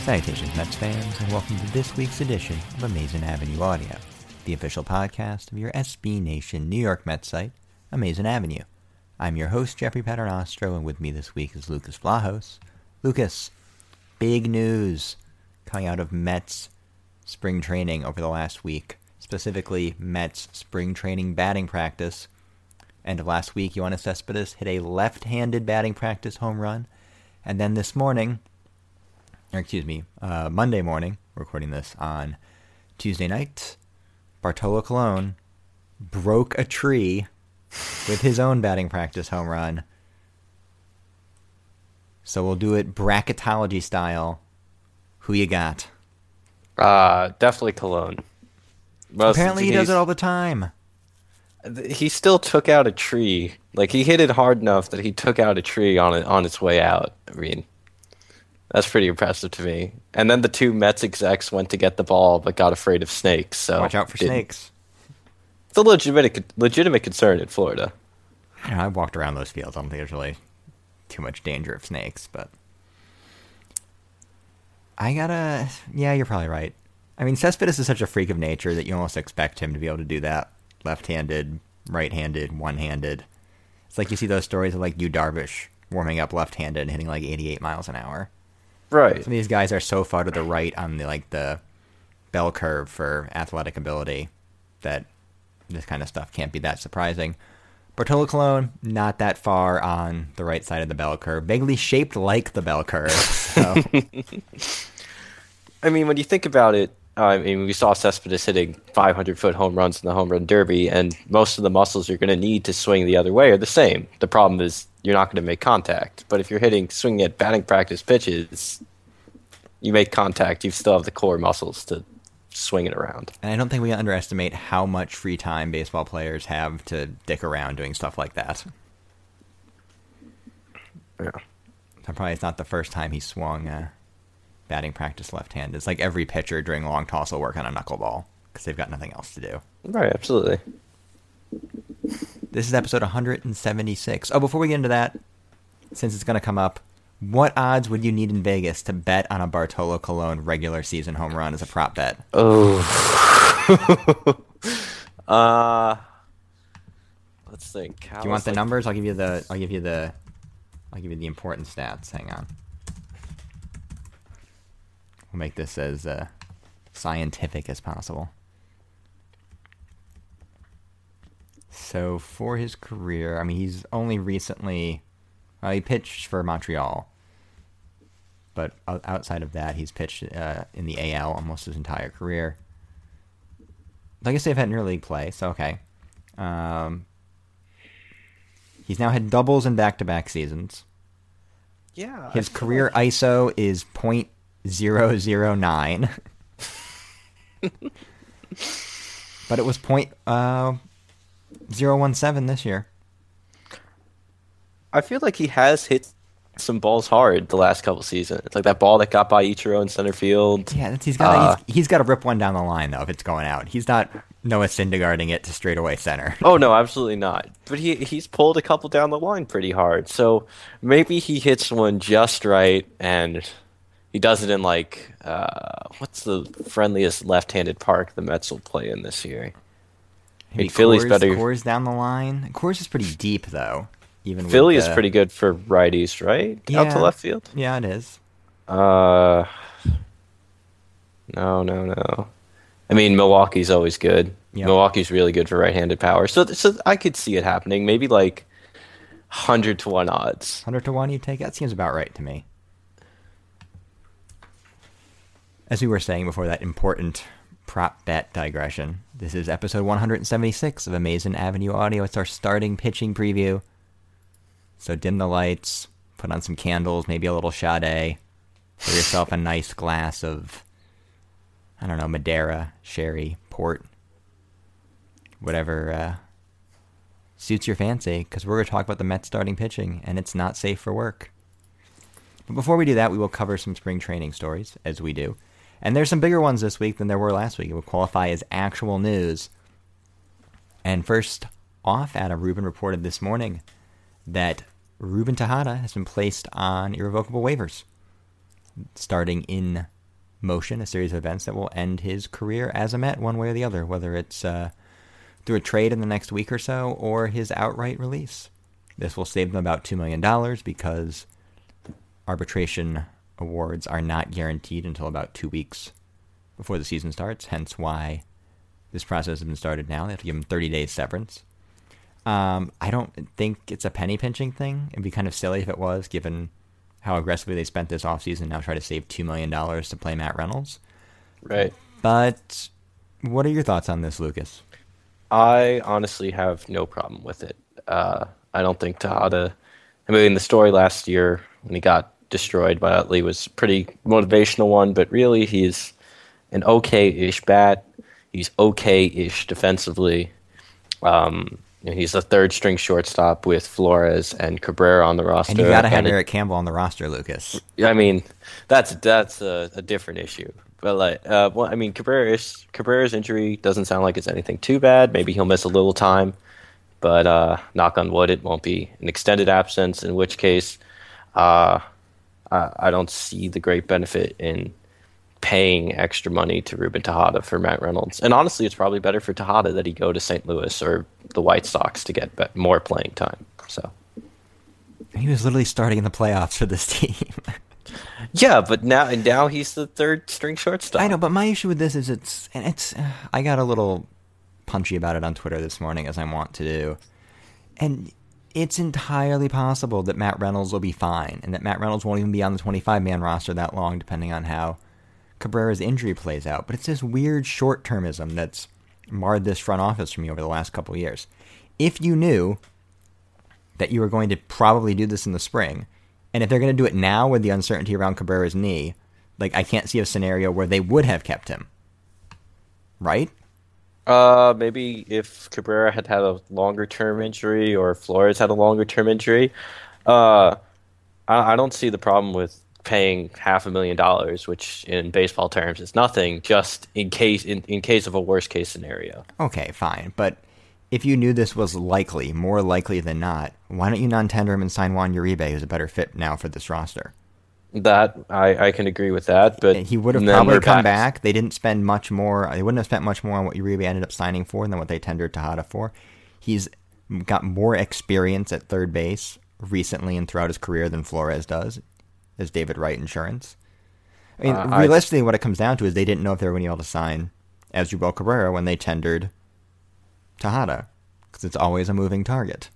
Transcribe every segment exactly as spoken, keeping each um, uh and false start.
Salutations, Mets fans, and welcome to this week's edition of Amazing Avenue Audio, the official podcast of your S B Nation New York Mets site, Amazing Avenue. I'm your host, Jeffrey Paternostro, and with me this week is Lucas Vlahos. Lucas, big news coming out of Mets spring training over the last week, specifically Mets spring training batting practice. End of last week, Yoenis Cespedes hit a left-handed batting practice home run, and then this morning, or excuse me, uh, Monday morning, recording this on Tuesday night, Bartolo Colon broke a tree with his own batting practice home run. So we'll do it bracketology style. Who you got? Uh, definitely Colon. Most Apparently he does it all the time. He still took out a tree. Like, he hit it hard enough that he took out a tree on it on its way out. I mean, that's pretty impressive to me. And then the two Mets execs went to get the ball, but got afraid of snakes. So watch out for didn't. snakes. It's a legitimate legitimate concern in Florida. You know, I walked around those fields. I don't think there's really too much danger of snakes, but I gotta. Yeah, you're probably right. I mean, Cespedes is such a freak of nature that you almost expect him to be able to do that. Left-handed, right-handed, one-handed. It's like you see those stories of like Yu Darvish warming up left-handed and hitting like eighty-eight miles an hour. Right. Some of these guys are so far to the right on the like the bell curve for athletic ability that this kind of stuff can't be that surprising. Bartolo Colon, not that far on the right side of the bell curve. Vaguely shaped like the bell curve. So. I mean, when you think about it, I mean, we saw Cespedes hitting five hundred foot home runs in the home run derby, and most of the muscles you're going to need to swing the other way are the same. The problem is you're not going to make contact. But if you're hitting, swinging at batting practice pitches, you make contact. You still have the core muscles to swing it around. And I don't think we underestimate how much free time baseball players have to dick around doing stuff like that. Yeah. So probably it's not the first time he swung uh, batting practice left-handed. It's like every pitcher during long toss will work on a knuckleball because they've got nothing else to do. Right, absolutely. This is episode one seventy-six. Oh, before we get into that, since it's going to come up, what odds would you need in Vegas to bet on a Bartolo Colon regular season home run as a prop bet? Oh. uh, let's think. How Do you want the like... numbers? I'll give you the. I'll give you the. I'll give you the important stats. Hang on. We'll make this as uh, scientific as possible. So for his career, I mean, he's only recently, well, he pitched for Montreal, but outside of that, he's pitched uh, in the A L almost his entire career. Like I say, I've had interleague play, so okay. Um, he's now had doubles in back-to-back seasons. Yeah. His career like... I S O is point zero zero nine. But it was point uh, zero one seven this year. I feel like he has hit some balls hard the last couple seasons. It's like that ball that got by Ichiro in center field. Yeah, that's, he's got uh, he's, he's got to rip one down the line though if it's going out. He's not Noah Syndergaarding it to straightaway center. Oh no, absolutely not. But he he's pulled a couple down the line pretty hard. So maybe he hits one just right and he does it in like uh, what's the friendliest left-handed park the Mets will play in this year? Maybe I mean, Philly's Coors, better. Coors down the line. Coors is pretty deep though. Even Philly with, is uh, pretty good for righties, right? Yeah, Out to left field. Yeah, it is. Uh, no, no, no. I mean, Milwaukee's always good. Yep. Milwaukee's really good for right-handed power. So, so I could see it happening. Maybe like hundred to one odds. Hundred to one, you take that seems about right to me. As we were saying before that important prop bet digression, this is episode one seventy-six of Amazing Avenue Audio. It's our starting pitching preview. So dim the lights, put on some candles, maybe a little Sade, pour yourself a nice glass of, I don't know, Madeira, sherry, port, whatever uh, suits your fancy, because we're going to talk about the Mets starting pitching, and it's not safe for work. But before we do that, we will cover some spring training stories, as we do. And there's some bigger ones this week than there were last week. It will qualify as actual news. And first off, Adam Rubin reported this morning that Ruben Tejada has been placed on irrevocable waivers starting in motion, a series of events that will end his career as a Met one way or the other, whether it's uh, through a trade in the next week or so or his outright release. This will save them about two million dollars because arbitration awards are not guaranteed until about two weeks before the season starts, hence why this process has been started now. They have to give him thirty days severance. Um, I don't think it's a penny pinching thing. It'd be kind of silly if it was, given how aggressively they spent this offseason, now try to save two million dollars to play Matt Reynolds. Right. But what are your thoughts on this, Lucas? I honestly have no problem with it. Uh, I don't think Tejada, I mean, the story last year when he got destroyed by Utley was a pretty motivational one, but really he's an okay-ish bat. He's okay-ish defensively. Um, you know, he's the third-string shortstop with Flores and Cabrera on the roster. And you got to have and Eric Campbell on the roster, Lucas. I mean, that's that's a, a different issue. But like, uh, well, I mean, Cabrera's Cabrera's injury doesn't sound like it's anything too bad. Maybe he'll miss a little time, but uh, knock on wood, it won't be an extended absence. In which case, uh, I, I don't see the great benefit in paying extra money to Ruben Tejada for Matt Reynolds. And honestly, it's probably better for Tejada that he go to Saint Louis or the White Sox to get more playing time. So he was literally starting in the playoffs for this team. Yeah, but now now he's the third string shortstop. I know, but my issue with this is it's and it's. Uh, I got a little punchy about it on Twitter this morning, as I want to do, and it's entirely possible that Matt Reynolds will be fine, and that Matt Reynolds won't even be on the twenty-five man roster that long, depending on how Cabrera's injury plays out. But it's this weird short-termism that's marred this front office for me over the last couple of years. If you knew that you were going to probably do this in the spring, and if they're going to do it now with the uncertainty around Cabrera's knee, like, I can't see a scenario where they would have kept him. Right? Uh, maybe if Cabrera had had a longer-term injury or Flores had a longer-term injury. Uh, I, I don't see the problem with paying half a million dollars, which in baseball terms is nothing, just in case in, in case of a worst-case scenario. Okay, fine. But if you knew this was likely, more likely than not, why don't you non-tender him and sign Juan Uribe, who's a better fit now for this roster? That I, I can agree with that, but he would have probably come back. back. They didn't spend much more. They wouldn't have spent much more on what Uribe ended up signing for than what they tendered Tejada for. He's got more experience at third base recently and throughout his career than Flores does, as David Wright Insurance. I mean, uh, realistically, I, what it comes down to is they didn't know if they were going to be able to sign Asdrubal Cabrera when they tendered Tejada, because it's always a moving target.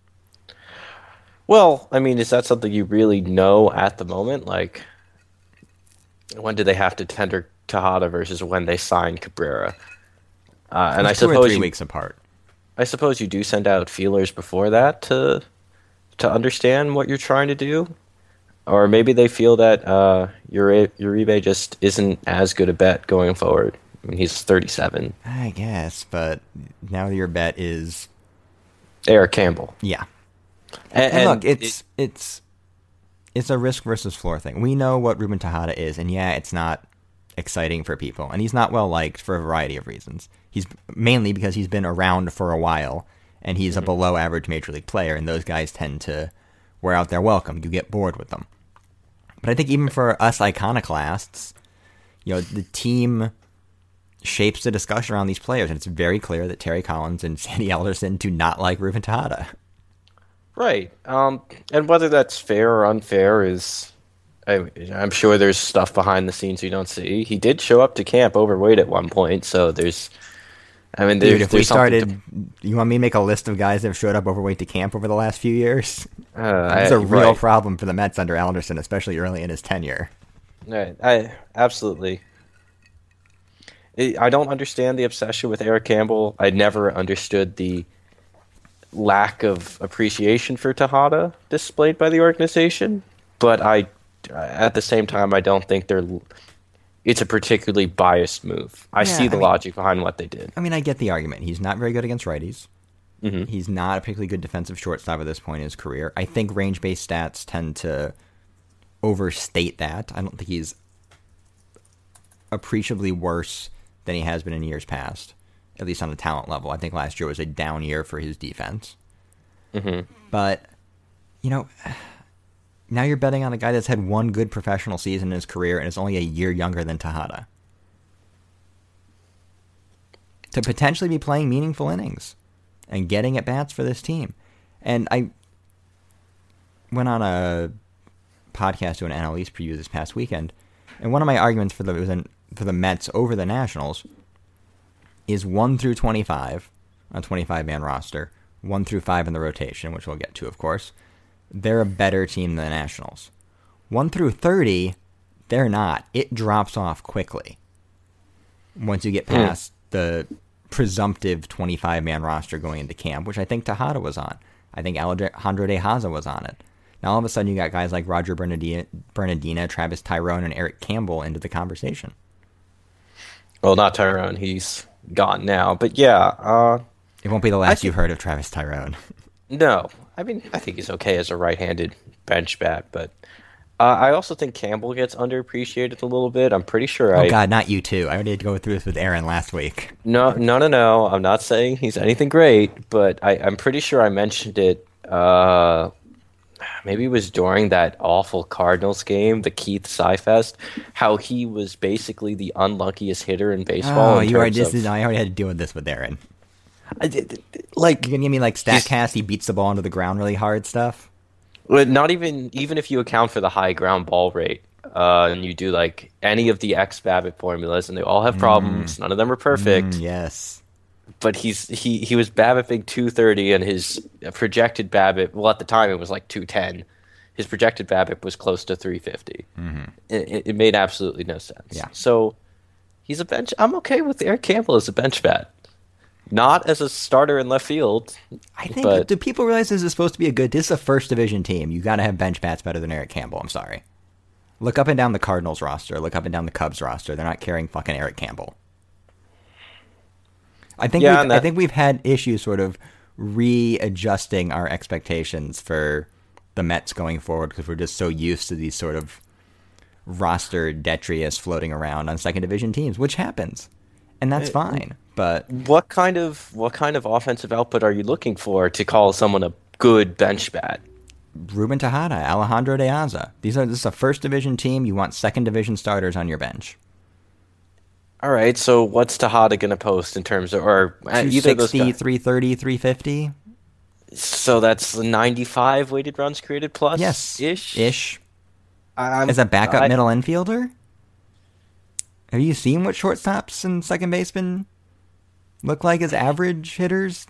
Well, I mean, is that something you really know at the moment? Like, when do they have to tender Tejada versus when they sign Cabrera? Uh, and I two suppose or three you, weeks apart. I suppose you do send out feelers before that to to understand what you're trying to do, or maybe they feel that uh, Uribe, Uribe just isn't as good a bet going forward. I mean, he's thirty-seven. I guess, but now your bet is Eric Campbell. Yeah. And, and look, and it's it, it's it's a risk versus floor thing. We know what Ruben Tejada is, and yeah, it's not exciting for people, and he's not well liked for a variety of reasons. He's mainly because he's been around for a while, and he's mm-hmm. a below average major league player, and those guys tend to wear out their welcome. You get bored with them. But I think even for us iconoclasts, you know, the team shapes the discussion around these players, and it's very clear that Terry Collins and Sandy Alderson do not like Ruben Tejada. Right. Um, and whether that's fair or unfair is, I, I'm sure there's stuff behind the scenes you don't see. He did show up to camp overweight at one point, so there's, I mean, there's, Dude, if there's we started, to, you want me to make a list of guys that have showed up overweight to camp over the last few years? Uh, It's a real right. problem for the Mets under Alderson, especially early in his tenure. Right. I absolutely. I don't understand the obsession with Eric Campbell. I never understood the lack of appreciation for Tejada displayed by the organization, but I, at the same time, I don't think they're. It's a particularly biased move. I Yeah, see the I mean, logic behind what they did. I mean, I get the argument. He's not very good against righties. Mm-hmm. He's not a particularly good defensive shortstop at this point in his career. I think range-based stats tend to overstate that. I don't think he's appreciably worse than he has been in years past, at least on the talent level. I think last year was a down year for his defense. Mm-hmm. But, you know, now you're betting on a guy that's had one good professional season in his career and is only a year younger than Tejada. To potentially be playing meaningful innings and getting at bats for this team. And I went on a podcast doing an N L East preview this past weekend, and one of my arguments for the for the Mets over the Nationals is one through twenty-five on a twenty-five man roster, one through five in the rotation, which we'll get to, of course. They're a better team than the Nationals. one through thirty, they're not. It drops off quickly once you get past mm. the presumptive twenty-five man roster going into camp, which I think Tejada was on. I think Alejandro De Haza was on it. Now all of a sudden you got guys like Roger Bernardina, Bernardina, Travis Tyrone, and Eric Campbell into the conversation. Well, not Tyrone. He's gone now. But yeah. Uh, it won't be the last you've heard of Travis Tyrone. No. I mean, I think he's okay as a right-handed bench bat. But uh, I also think Campbell gets underappreciated a little bit. I'm pretty sure oh, I... Oh, God, not you too. I already had to go through this with Aaron last week. No, no, no, no. I'm not saying he's anything great. But I, I'm pretty sure I mentioned it... Uh, maybe it was during that awful Cardinals game, the Keith Cyfest, how he was basically the unluckiest hitter in baseball. Oh, in you already terms just, of, I already had to deal with this with Aaron. I did, like, you gonna give me like StatCast, he beats the ball into the ground really hard stuff? Well, not even even if you account for the high ground ball rate, uh, and you do like any of the X-BABIP formulas, and they all have problems. Mm. None of them are perfect. Mm, yes. But he's he he was BABIPing two thirty, and his projected BABIP, well, at the time it was like two ten. His projected BABIP was close to three fifty. Mm-hmm. It, it made absolutely no sense. Yeah. So he's a bench. I'm okay with Eric Campbell as a bench bat, not as a starter in left field. I think. But, do people realize this is supposed to be a good? This is a first division team. You got to have bench bats better than Eric Campbell. I'm sorry. Look up and down the Cardinals roster. Look up and down the Cubs roster. They're not carrying fucking Eric Campbell. I think yeah, we've, that, I think we've had issues sort of readjusting our expectations for the Mets going forward because we're just so used to these sort of roster detritus floating around on second division teams, which happens, and that's it, fine. But what kind of what kind of offensive output are you looking for to call someone a good bench bat? Ruben Tejada, Alejandro De Haza. These are this is a first division team. You want second division starters on your bench. All right, so what's Tejada going to post in terms of, or either those guys? three thirty, three fifty So that's ninety-five weighted runs created plus? Yes. Ish? Ish. I'm, As a backup I, middle infielder? Have you seen what shortstops and second basemen look like as average hitters?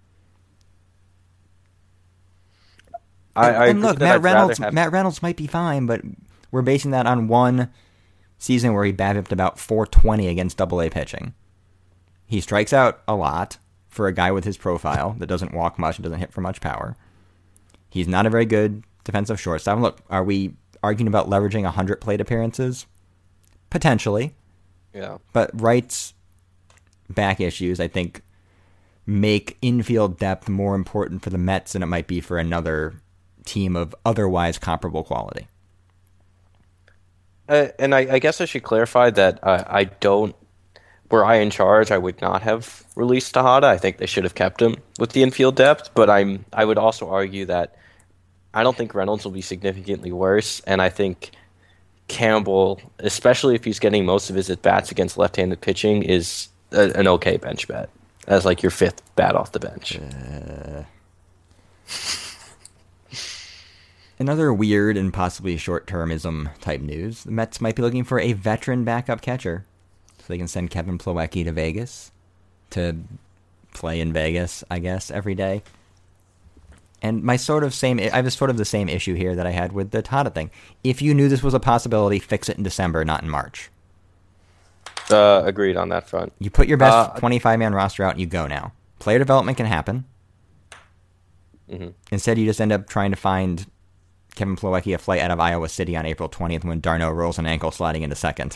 I, and, I and look, Matt I'd Reynolds have... Matt Reynolds might be fine, but we're basing that on one season where he BABIPed about four twenty against double A pitching. He strikes out a lot for a guy with his profile that doesn't walk much and doesn't hit for much power. He's not a very good defensive shortstop. Look, are we arguing about leveraging one hundred plate appearances? Potentially. Yeah. But Wright's back issues, I think, make infield depth more important for the Mets than it might be for another team of otherwise comparable quality. Uh, and I, I guess I should clarify that uh, I don't, were I in charge, I would not have released Tejada. I think they should have kept him with the infield depth, but I'm, I would also argue that I don't think Reynolds will be significantly worse, and I think Campbell, especially if he's getting most of his at-bats against left-handed pitching, is a, an okay bench bat, as like your fifth bat off the bench. Uh... Another weird and possibly short-termism type news, the Mets might be looking for a veteran backup catcher so they can send Kevin Plawecki to Vegas to play in Vegas, I guess, every day. And my sort of same, I have sort of the same issue here that I had with the Tejada thing. If you knew this was a possibility, fix it in December, not in March. Uh, agreed on that front. You put your best twenty-five man roster out and you go now. Player development can happen. Mm-hmm. Instead, you just end up trying to find Kevin Plawecki a flight out of Iowa City on April twentieth when Darno rolls an ankle sliding into second.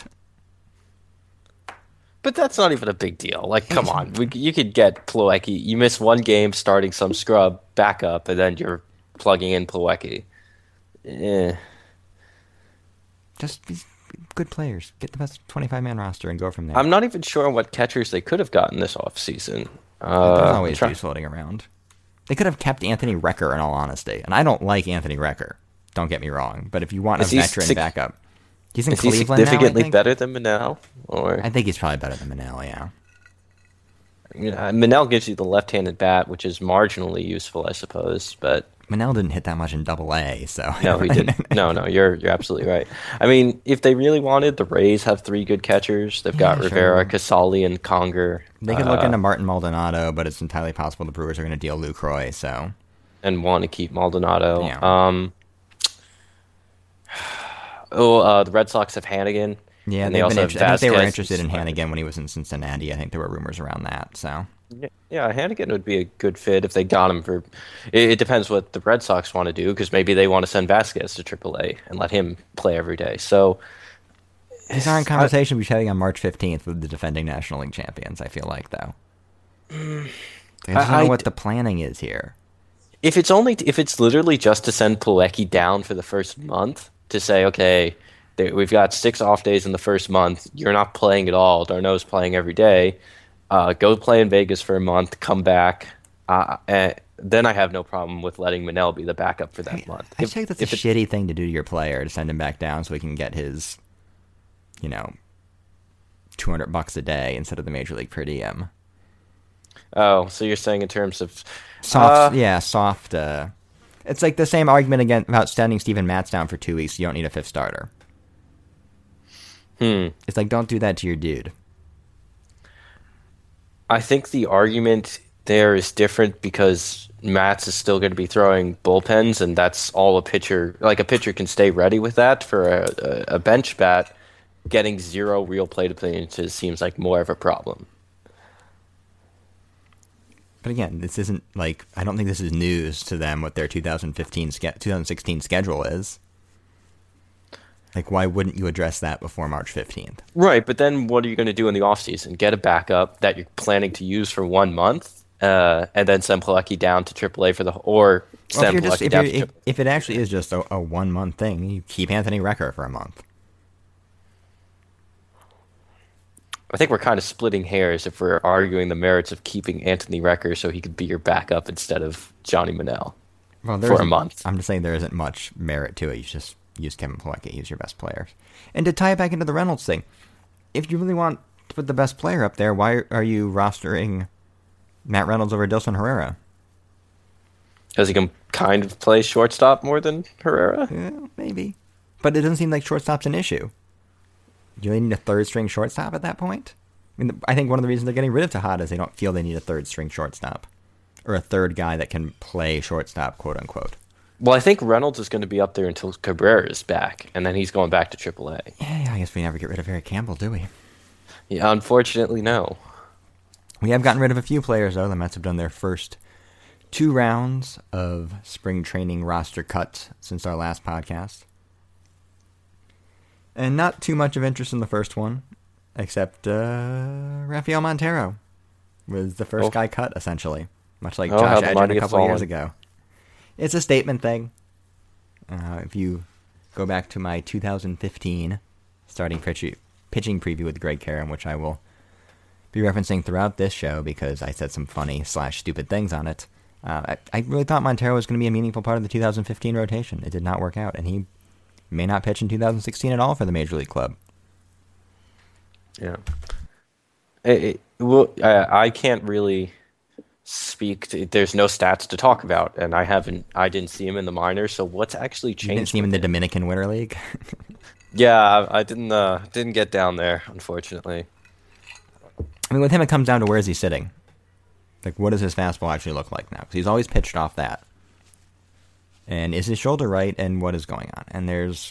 But that's not even a big deal. Like, come on. We, you could get Plawecki. You miss one game starting some scrub backup, and then you're plugging in Plawecki. Eh. Just be good players. Get the best twenty-five man roster and go from there. I'm not even sure what catchers they could have gotten this offseason. Uh, There's always try- dudes floating around. They could have kept Anthony Recker, in all honesty. And I don't like Anthony Recker. Don't get me wrong, but if you want Is a he veteran sig- backup, he's in Is he Cleveland now, I significantly think. better than Manel? Or I think he's probably better than Manel. Yeah. you know, Manel gives you the left-handed bat, which is marginally useful, I suppose, but Manel didn't hit that much in Double A, so no, he didn't. No, no, you're you're absolutely right. I mean, if they really wanted, the Rays have three good catchers. They've got Yeah, Rivera, sure. Casali, and Conger. They could look uh, into Martin Maldonado, but it's entirely possible the Brewers are going to deal Lucroy. So and want to keep Maldonado. Yeah. Um, oh, uh, the Red Sox have Hannigan. yeah, and they've they also been have inter- I think they were Vasquez interested in and- Hannigan when he was in Cincinnati. I think there were rumors around that. So Yeah, yeah, Hannigan would be a good fit if they got him for. It, it depends what the Red Sox want to do because maybe they want to send Vasquez to triple A and let him play every day. So these aren't conversations we should be having on March fifteenth with the defending National League champions. I feel like though, I just don't I- know what I- the planning is here. if it's only if it's literally just to send Plawecki down for the first month to say, okay, they, we've got six off days in the first month. You're not playing at all. Darno's playing every day. Uh, go play in Vegas for a month. Come back. Uh, and then I have no problem with letting Manel be the backup for that I, month. I If- think that's if a it- shitty thing to do to your player to send him back down so he can get his, you know, two hundred bucks a day instead of the major league per diem. Oh, so you're saying in terms of Soft, Uh, yeah, soft. Uh, it's like the same argument again about sending Steven Matz down for two weeks. You don't need a fifth starter. Hmm. It's like, don't do that to your dude. I think the argument there is different because Matz is still going to be throwing bullpens, and that's all a pitcher. Like a pitcher can stay ready with that. For a, a, a bench bat, getting zero real plate appearances seems like more of a problem. But again, this isn't like, I don't think this is news to them what their two thousand fifteen, ske- two thousand sixteen schedule is. Like, why wouldn't you address that before March fifteenth? Right, but then what are you going to do in the offseason? Get a backup that you're planning to use for one month, uh, and then send Plawecki down to triple A for the or Well, if, send you're just, Plawecki if, down you're, to if, triple if it actually is just a, a one-month thing, you keep Anthony Recker for a month. I think we're kind of splitting hairs if we're arguing the merits of keeping Anthony Recker so he could be your backup instead of Johnny Manel Well, there for a isn't- month. I'm just saying there isn't much merit to it. You just use Kevin Plawecki. He's your best player. And to tie it back into the Reynolds thing, if you really want to put the best player up there, why are you rostering Matt Reynolds over Dilson Herrera? Because he can kind of play shortstop more than Herrera. Yeah, maybe. But it doesn't seem like shortstop's an issue. You really need a third-string shortstop at that point? I mean, I think one of the reasons they're getting rid of Tejada is they don't feel they need a third-string shortstop. Or a third guy that can play shortstop, quote-unquote. Well, I think Reynolds is going to be up there until Cabrera is back, and then he's going back to triple A. Yeah, I guess we never get rid of Eric Campbell, do we? Yeah, unfortunately, no. We have gotten rid of a few players, though. The Mets have done their first two rounds of spring training roster cuts since our last podcast. And not too much of interest in the first one, except uh, Rafael Montero was the first Oh. guy cut, essentially. Much like Oh, how Josh the Edgin mighty a have couple years fallen. ago. It's a statement thing. Uh, if you go back to my two thousand fifteen starting pitch- pitching preview with Greg Karam, which I will be referencing throughout this show because I said some funny slash stupid things on it. Uh, I, I really thought Montero was going to be a meaningful part of the two thousand fifteen rotation. It did not work out, and he may not pitch in two thousand sixteen at all for the Major League club. Yeah. It, it, well, I, I can't really speak. To, there's no stats to talk about, and I haven't. I didn't see him in the minors. So what's actually You changed? didn't see him in the Dominican Winter League? Yeah, I, I didn't. Uh, didn't get down there, unfortunately. I mean, with him, it comes down to where is he sitting? Like, what does his fastball actually look like now? Because he's always pitched off that. And is his shoulder right, and what is going on? And there's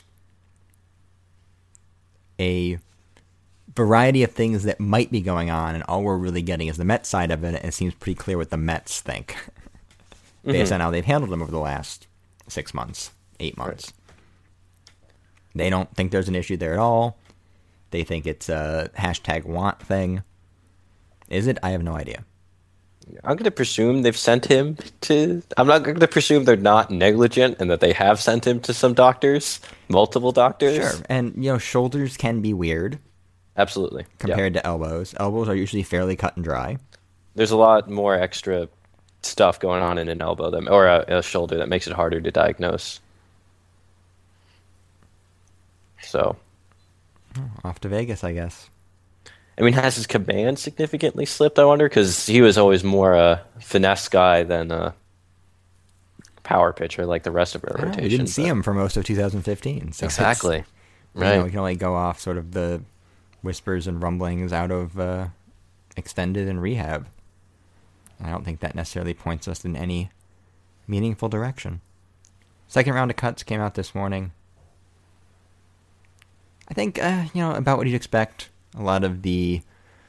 a variety of things that might be going on, and all we're really getting is the Mets side of it, and it seems pretty clear what the Mets think, based Mhm. on how they've handled him over the last six months, eight months. They don't think there's an issue there at all. They think it's a hashtag want thing. Is it? I have no idea. I'm going to presume they've sent him to. I'm not going to presume they're not negligent and that they have sent him to some doctors, multiple doctors. Sure, and you know, shoulders can be weird Absolutely. Yeah. compared to elbows. Elbows are usually fairly cut and dry. There's a lot more extra stuff going on in an elbow that, or a, a shoulder that makes it harder to diagnose. So, off to Vegas, I guess. I mean, has his command significantly slipped, I wonder? Because he was always more a finesse guy than a power pitcher like the rest of our I know, rotation. we didn't see but... him for most of two thousand fifteen. So exactly. Right. You know, we can only go off sort of the whispers and rumblings out of uh, extended and rehab. I don't think that necessarily points us in any meaningful direction. Second round of cuts came out this morning. I think, uh, you know, about what you'd expect. A lot of the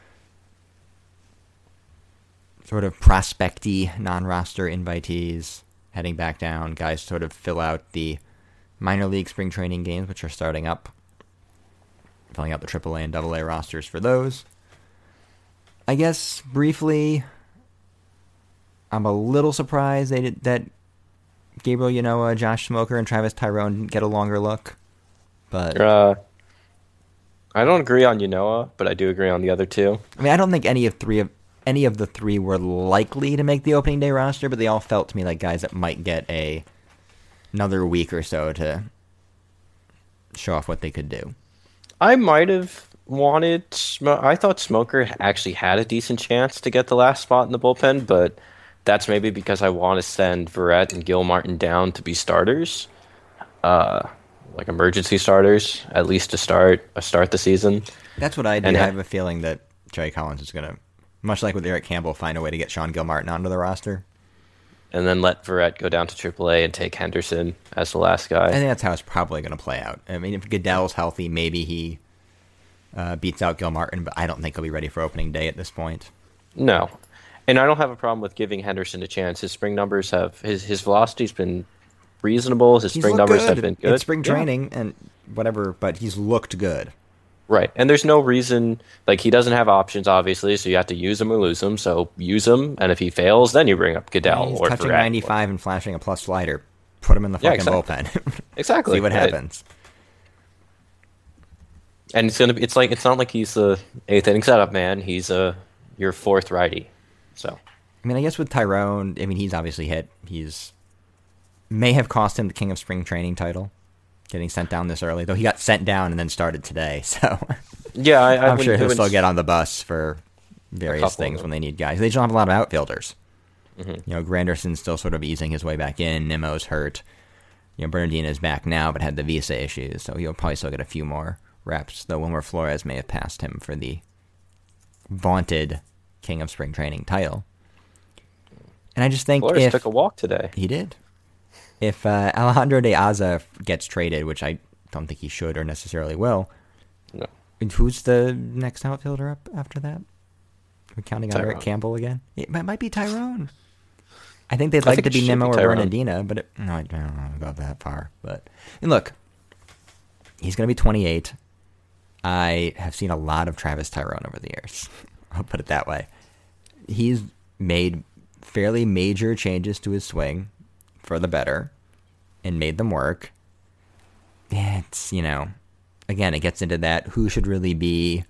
sort of prospecty non-roster invitees heading back down. Guys sort of fill out the minor league spring training games, which are starting up. Filling out the triple A and double A rosters for those. I guess, briefly, I'm a little surprised they did, that Gabriel Ynoa, Josh Smoker, and Travis Tyrone didn't get a longer look. But Uh, I don't agree on Ynoa, but I do agree on the other two. I mean, I don't think any of three of any of the three were likely to make the opening day roster, but they all felt to me like guys that might get a another week or so to show off what they could do. I might have wanted. Smo- I thought Smoker actually had a decent chance to get the last spot in the bullpen, but that's maybe because I want to send Verrett and Gil Martin down to be starters, uh, like emergency starters, at least to start uh, start the season. That's what I do. And I ha- have a feeling that Jerry Collins is going to, much like with Eric Campbell, find a way to get Sean Gil Martin onto the roster. And then let Verrett go down to triple A and take Henderson as the last guy. I think that's how it's probably going to play out. I mean, if Goodell's healthy, maybe he uh, beats out Gil Martin, but I don't think he'll be ready for opening day at this point. No. And I don't have a problem with giving Henderson a chance. His spring numbers have, his, his velocity's been reasonable. His He's spring looked numbers good have been good. in spring Yeah. training and whatever, but he's looked good. Right. And there's no reason, like, he doesn't have options, obviously, so you have to use him or lose him. So use him, and if he fails, then you bring up Goodell He's or touching Verrett. ninety-five and flashing a plus slider. Put him in the Yeah, fucking exactly. bullpen. Exactly. See what right. happens. And it's gonna be, it's like, it's not like he's the eighth inning setup man. He's a, your fourth righty. So. I mean, I guess with Tyrone, I mean, he's obviously hit. He's may have cost him the King of Spring Training title, getting sent down this early. Though he got sent down and then started today, so Yeah, I, I I'm sure wouldn't- he'll it still wouldn't- get on the bus for various couple things of when they need guys. They just don't have a lot of outfielders. Mm-hmm. You know, Granderson's still sort of easing his way back in. Nimmo's hurt. You know, Bernardino's back now, but had the visa issues, so he'll probably still get a few more reps. Though Wilmer Flores may have passed him for the vaunted King of Spring Training title. And I just think Flores if took a walk today. he did, if uh, Alejandro De Aza gets traded, which I don't think he should or necessarily will, No. and who's the next outfielder up after that? We're counting on Tyrone. Eric Campbell again. It might, might be Tyrone. I think they'd I like think to it be should Nimmo be or Tyrone. Bernardina, but it, no, I don't know about that far. But and look, he's going to be twenty-eight. I have seen a lot of Travis Tyrone over the years. I'll put it that way. He's made fairly major changes to his swing for the better and made them work. It's, you know, again, it gets into that who should really be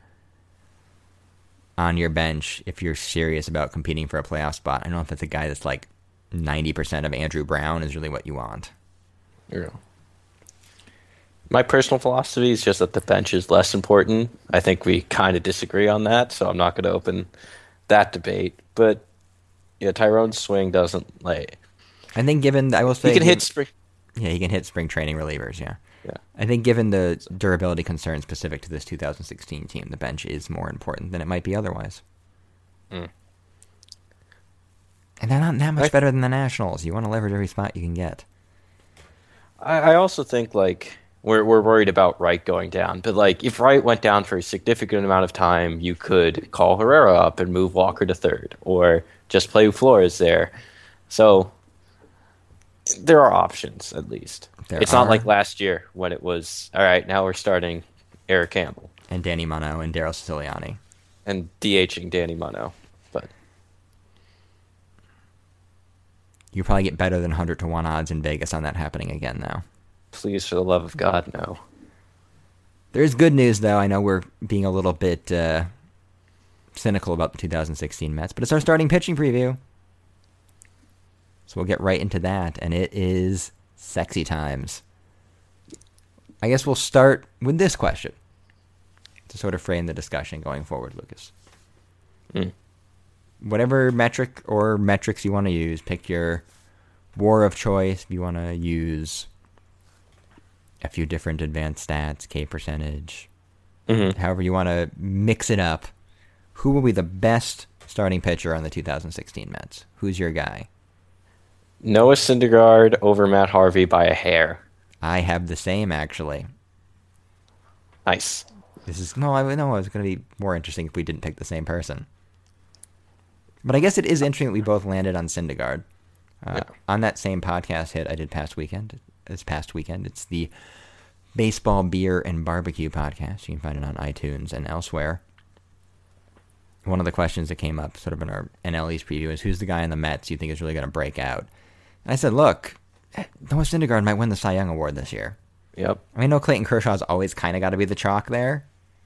on your bench if you're serious about competing for a playoff spot. I don't know if it's a guy that's like ninety percent of Andrew Brown is really what you want. Yeah. My personal philosophy is just that the bench is less important. I think we kind of disagree on that, so I'm not going to open that debate. But yeah, Tyrone's swing doesn't like. I think given, I will say... He can given- hit spring. Yeah, he can hit spring training relievers, yeah. Yeah. I think given the durability concerns specific to this two thousand sixteen team, the bench is more important than it might be otherwise. Mm. And they're not that much I- better than the Nationals. You want to leverage every spot you can get. I, I also think like we're we're worried about Wright going down, but like if Wright went down for a significant amount of time, you could call Herrera up and move Walker to third, or just play Flores there. So there are options at least. There it's are. not like last year when it was all right. Now we're starting Eric Campbell And Danny Muno and Daryl Siciliani. and DHing Danny Muno, but You probably get better than one hundred to one odds in Vegas on that happening again now. please, for the love of God, no. There's good news, though. I know we're being a little bit uh, cynical about the two thousand sixteen Mets, but it's our starting pitching preview. So we'll get right into that, and it is sexy times. I guess we'll start with this question to sort of frame the discussion going forward, Lucas. Mm. Whatever metric or metrics you want to use, pick your war of choice. If you want to use a few different advanced stats, K percentage, mm-hmm. however you want to mix it up, who will be the best starting pitcher on the two thousand sixteen Mets? Who's your guy? Noah Syndergaard over Matt Harvey by a hair. I have the same, actually. Nice. This is no, I know it was going to be more interesting if we didn't pick the same person. But I guess it is interesting that we both landed on Syndergaard. Uh, yeah. On that same podcast hit I did past weekend, this past weekend, it's the Baseball, Beer, and Barbecue podcast. You can find it on iTunes and elsewhere. One of the questions that came up sort of in our N L East preview is, who's the guy in the Mets you think is really going to break out? And I said, look, Noah Syndergaard might win the Cy Young Award this year. Yep. I mean, no, Clayton Kershaw's always kind of got to be the chalk there.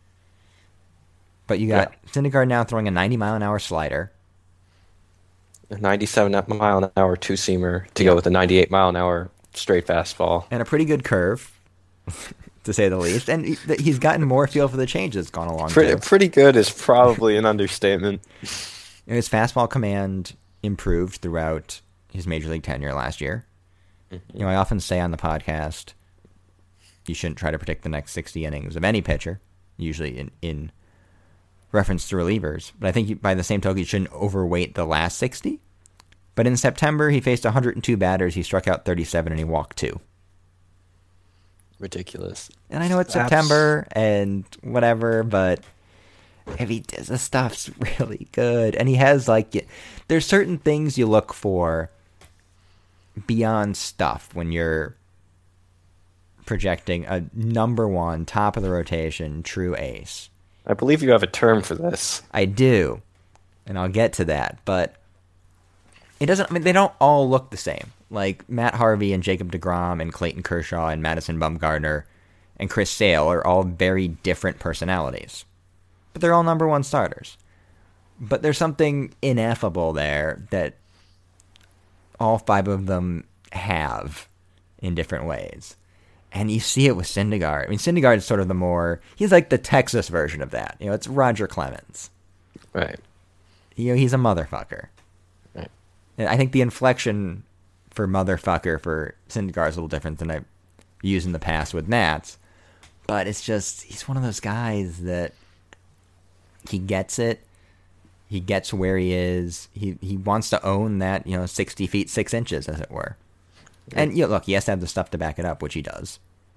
But you got yeah. Syndergaard now throwing a ninety mile an hour slider. A ninety-seven mile an hour two-seamer to yep. go with a ninety-eight mile an hour straight fastball. And a pretty good curve, to say the least. And he's gotten more feel for the change that's gone along. Pretty, pretty good is probably an understatement. And his fastball command improved throughout his major league tenure last year. Mm-hmm. You know, I often say on the podcast, you shouldn't try to predict the next sixty innings of any pitcher, usually in, in reference to relievers. But I think you, by the same token, you shouldn't overweight the last sixty. But in September, he faced one hundred two batters. He struck out thirty-seven, and he walked two. Ridiculous. And I know it's Abs- September and whatever, but if he does, the stuff's really good. And he has, like, there's certain things you look for beyond stuff when you're projecting a number one, top of the rotation, true ace. I believe you have a term for this. I do, and I'll get to that, but it doesn't, I mean, they don't all look the same. Like, Matt Harvey and Jacob deGrom and Clayton Kershaw and Madison Bumgarner and Chris Sale are all very different personalities. But they're all number one starters. But there's something ineffable there that all five of them have in different ways. And you see it with Syndergaard. I mean, Syndergaard is sort of the more, he's like the Texas version of that. You know, it's Roger Clemens. Right. You know, he's a motherfucker. Right. And I think the inflection for motherfucker for Syndergaard is a little different than I've used in the past with Nats. But it's just, he's one of those guys that he gets it. He gets where he is. He he wants to own that, you know, sixty feet, six inches, as it were. And, you know, look, he has to have the stuff to back it up, which he does.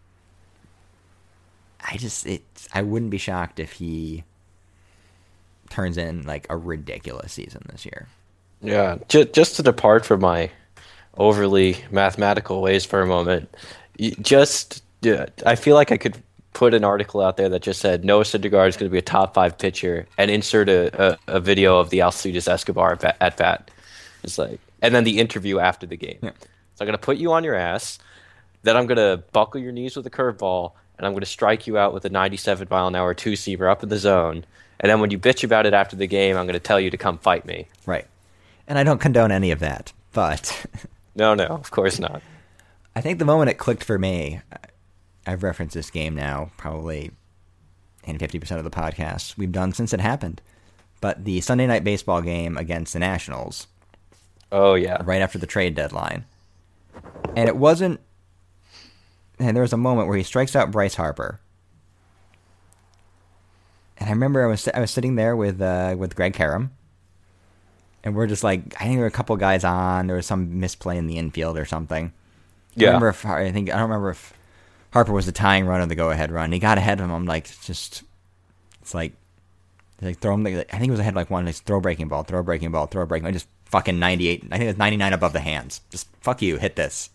I just, it, I wouldn't be shocked if he turns in, like, a ridiculous season this year. Yeah, just, just to depart from my overly mathematical ways for a moment, just, yeah, I feel like I could put an article out there that just said Noah Syndergaard is going to be a top five pitcher and insert a, a, a video of the Alcides Escobar at bat, at bat. It's like, and then the interview after the game. Yeah. So I'm going to put you on your ass, then I'm going to buckle your knees with a curveball, and I'm going to strike you out with a ninety-seven mile an hour two-seamer up in the zone. And then when you bitch about it after the game, I'm going to tell you to come fight me. Right. And I don't condone any of that, but... no, no, of course not. I think the moment it clicked for me, I've referenced this game now probably in fifty percent of the podcasts we've done since it happened. But the Sunday Night Baseball game against the Nationals. Oh, yeah. Right after the trade deadline. And it wasn't... And there was a moment where he strikes out Bryce Harper. And I remember I was I was sitting there with uh, with Greg Karam. And we're just like, I think there were a couple guys on. There was some misplay in the infield or something. Yeah. I remember if I think I don't remember if Harper was the tying run or the go-ahead run. He got ahead of him. I'm like, just, it's like, like throw him. Like, I think it was ahead like one. Like, throw a breaking ball, throw a breaking ball, throw a breaking ball. Just fucking ninety-eight. I think it was ninety-nine above the hands. Just fuck you, hit this.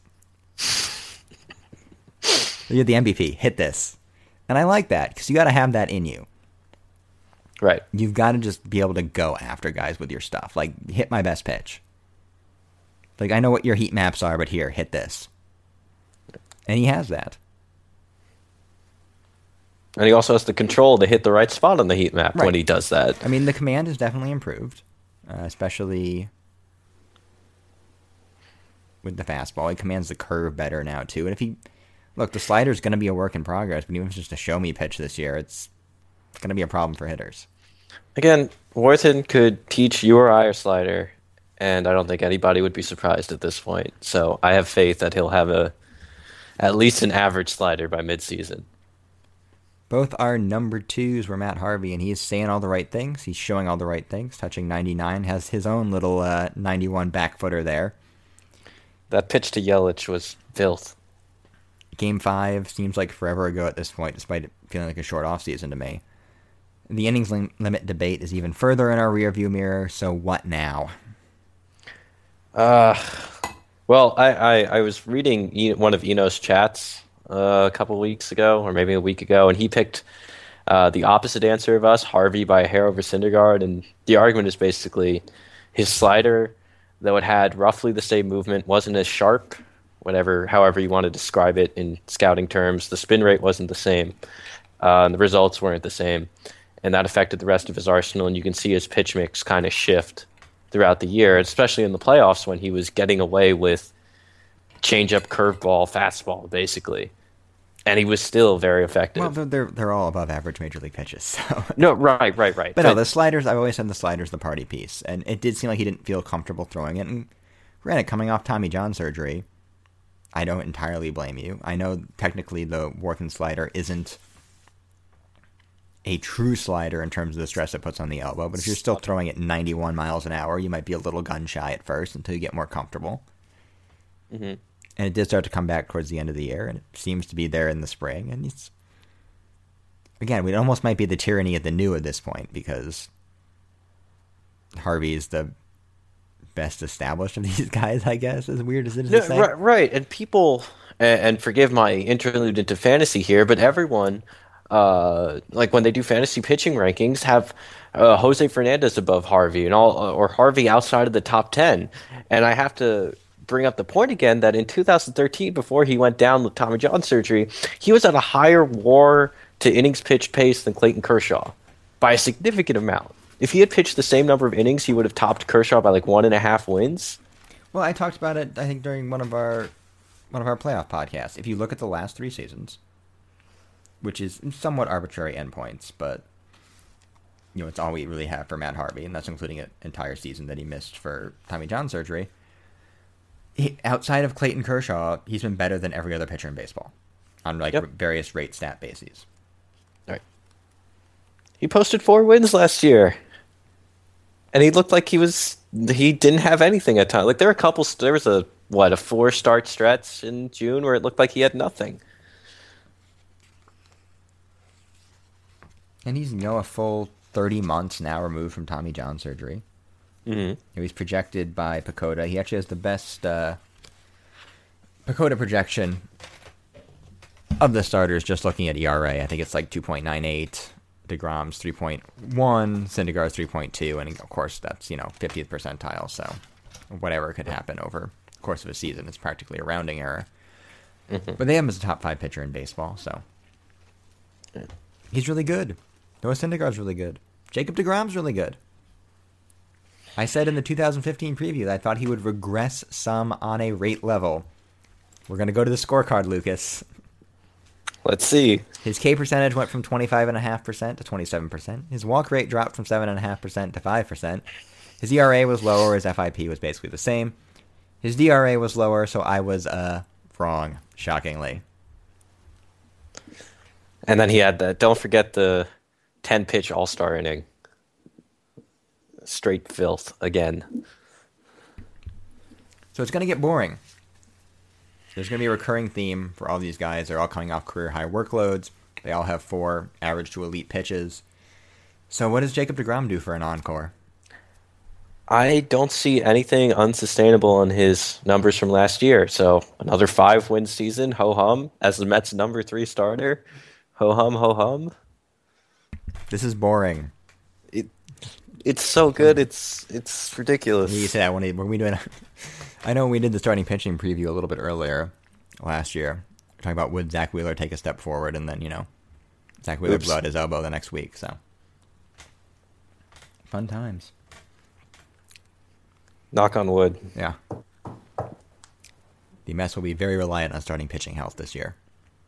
You're the M V P. Hit this. And I like that because you got to have that in you. Right. You've got to just be able to go after guys with your stuff. Like, hit my best pitch. Like, I know what your heat maps are, but here, hit this. And he has that. And he also has the control to hit the right spot on the heat map right. when he does that. I mean, the command has definitely improved, uh, especially with the fastball. He commands the curve better now, too. And if he... Look, the slider's going to be a work in progress, but even if it's just a show-me pitch this year, it's going to be a problem for hitters. Again, Worthen could teach you or I a slider, and I don't think anybody would be surprised at this point. So I have faith that he'll have a at least an average slider by midseason. Both our number twos were Matt Harvey, and he is saying all the right things. He's showing all the right things. Touching ninety-nine, has his own little uh, ninety-one back footer there. That pitch to Yelich was filth. Game five seems like forever ago at this point, despite it feeling like a short offseason to me. The innings lim- limit debate is even further in our rearview mirror, so what now? Uh, well, I, I, I was reading e- one of Eno's chats uh, a couple weeks ago, or maybe a week ago, and he picked uh, the opposite answer of us, Harvey by a hair over Syndergaard, and the argument is basically his slider, though it had roughly the same movement, wasn't as sharp, whatever, however you want to describe it in scouting terms. The spin rate wasn't the same, uh, and the results weren't the same, and that affected the rest of his arsenal, and you can see his pitch mix kind of shift throughout the year, especially in the playoffs when he was getting away with changeup, curveball, fastball, basically. And he was still very effective. Well, they're they're all above average major league pitches. So no, right, right, right. But, but no, the sliders, I've always said the sliders the party piece. And it did seem like he didn't feel comfortable throwing it. And granted, coming off Tommy John surgery, I don't entirely blame you. I know technically the Worthen slider isn't a true slider in terms of the stress it puts on the elbow, but if you're still throwing it ninety-one miles an hour, you might be a little gun shy at first until you get more comfortable. Mm-hmm. And it did start to come back towards the end of the year, and it seems to be there in the spring. And it's, again, it almost might be the tyranny of the new at this point, because Harvey is the best established of these guys, I guess, as weird as it is no, to say. Right, right, and people, and, and forgive my interlude into fantasy here, but everyone, uh, like when they do fantasy pitching rankings, have uh, Jose Fernandez above Harvey, and all, or Harvey outside of the top ten. And I have to bring up the point again that in two thousand thirteen, before he went down with Tommy John surgery, he was at a higher WAR to innings pitched pace than Clayton Kershaw by a significant amount. If he had pitched the same number of innings, he would have topped Kershaw by like one and a half wins. Well, I talked about it, I think, during one of our one of our playoff podcasts. If you look at the last three seasons, which is somewhat arbitrary endpoints, but you know it's all we really have for Matt Harvey, and that's including an entire season that he missed for Tommy John surgery. He, outside of Clayton Kershaw, he's been better than every other pitcher in baseball on like yep. various rate stat bases. All right. He posted four wins last year, and he looked like he was he didn't have anything at times. Like there were a couple. There was a what a four start stretch in June where it looked like he had nothing. And he's you know a full thirty months now removed from Tommy John surgery. Mm-hmm. He's projected by PECOTA. He actually has the best uh, PECOTA projection of the starters, just looking at E R A. I think it's like two point nine eight, DeGrom's three point one, Syndergaard's three point two, and of course that's, you know, fiftieth percentile, so whatever could happen over the course of a season. It's practically a rounding error. Mm-hmm. But they have him as a top five pitcher in baseball, so yeah. He's really good. Noah Syndergaard's really good. Jacob DeGrom's really good. I said in the two thousand fifteen preview that I thought he would regress some on a rate level. We're going to go to the scorecard, Lucas. Let's see. His K percentage went from twenty-five point five percent to twenty-seven percent. His walk rate dropped from seven point five percent to five percent. His E R A was lower. His F I P was basically the same. His D R A was lower, so I was uh, wrong, shockingly. And then he had that. Don't forget the ten-pitch all-star inning. Straight filth again. So it's going to get boring. There's going to be a recurring theme for all these guys. They're all coming off career-high workloads. They all have four average to elite pitches. So what does Jacob DeGrom do for an encore? I don't see anything unsustainable in his numbers from last year. So another five-win season, ho-hum, as the Mets' number three starter. Ho-hum, ho-hum. This is boring. It, it's so good, it's it's ridiculous. You said that when, he, when we doing... I know we did the starting pitching preview a little bit earlier last year. We're talking about would Zach Wheeler take a step forward, and then, you know, Zach Wheeler Oops. blew out his elbow the next week, so. Fun times. Knock on wood. Yeah. The Mets will be very reliant on starting pitching health this year.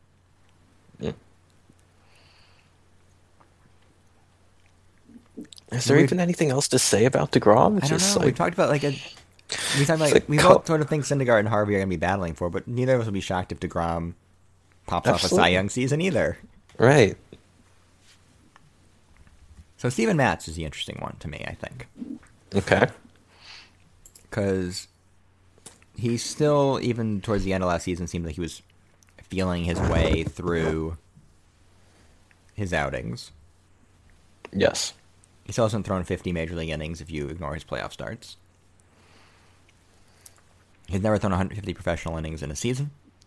Is there we even anything else to say about DeGrom? It's I don't just know. like, We've talked about like a. We talked like, like we co- both sort of think Syndergaard and Harvey are going to be battling for, but neither of us would be shocked if DeGrom pops off a Cy Absolutely. Young season either. right. So Steven Matz is the interesting one to me, I think, Okay. because he still, even towards the end of last season, seemed like he was feeling his way through his outings. Yes. He still hasn't thrown fifty major league innings if you ignore his playoff starts. He's never thrown one hundred fifty professional innings in a season.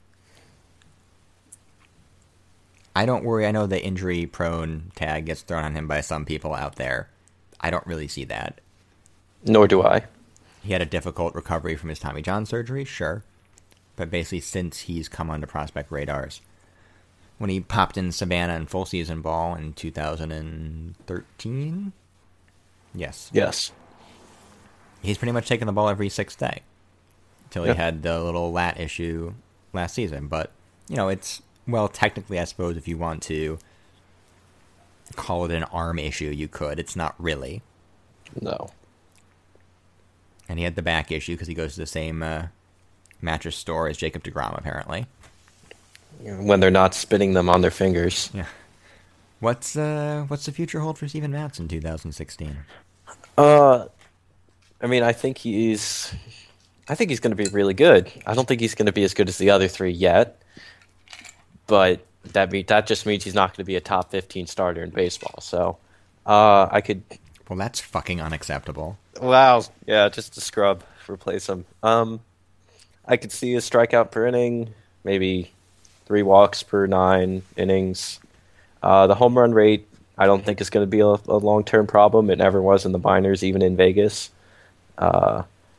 I don't worry. I know the injury-prone tag gets thrown on him by some people out there. I don't really see that. Nor do I. He had a difficult recovery from his Tommy John surgery, sure. But basically, since he's come onto prospect radars, when he popped in Savannah in full season ball in two thousand thirteen, yes, Yes. he's pretty much taken the ball every sixth day until he Yeah. had the little lat issue last season. But, you know, it's, well, technically, I suppose, if you want to call it an arm issue, you could. It's not really. No. And he had the back issue because he goes to the same uh, mattress store as Jacob deGrom, apparently. When they're not spinning them on their fingers. Yeah. What's uh what's the future hold for Steven Matz in two thousand sixteen? Uh, I mean, I think he's, I think he's going to be really good. I don't think he's going to be as good as the other three yet, but that be, that just means he's not going to be a top fifteen starter in baseball. So, uh, I could. Well, that's fucking unacceptable. Wow. Yeah, just a scrub. Replace him. Um, I could see a strikeout per inning, maybe three walks per nine innings. Uh, the home run rate, I don't think is going to be a, a long-term problem. It never was in the minors, even in Vegas. Uh,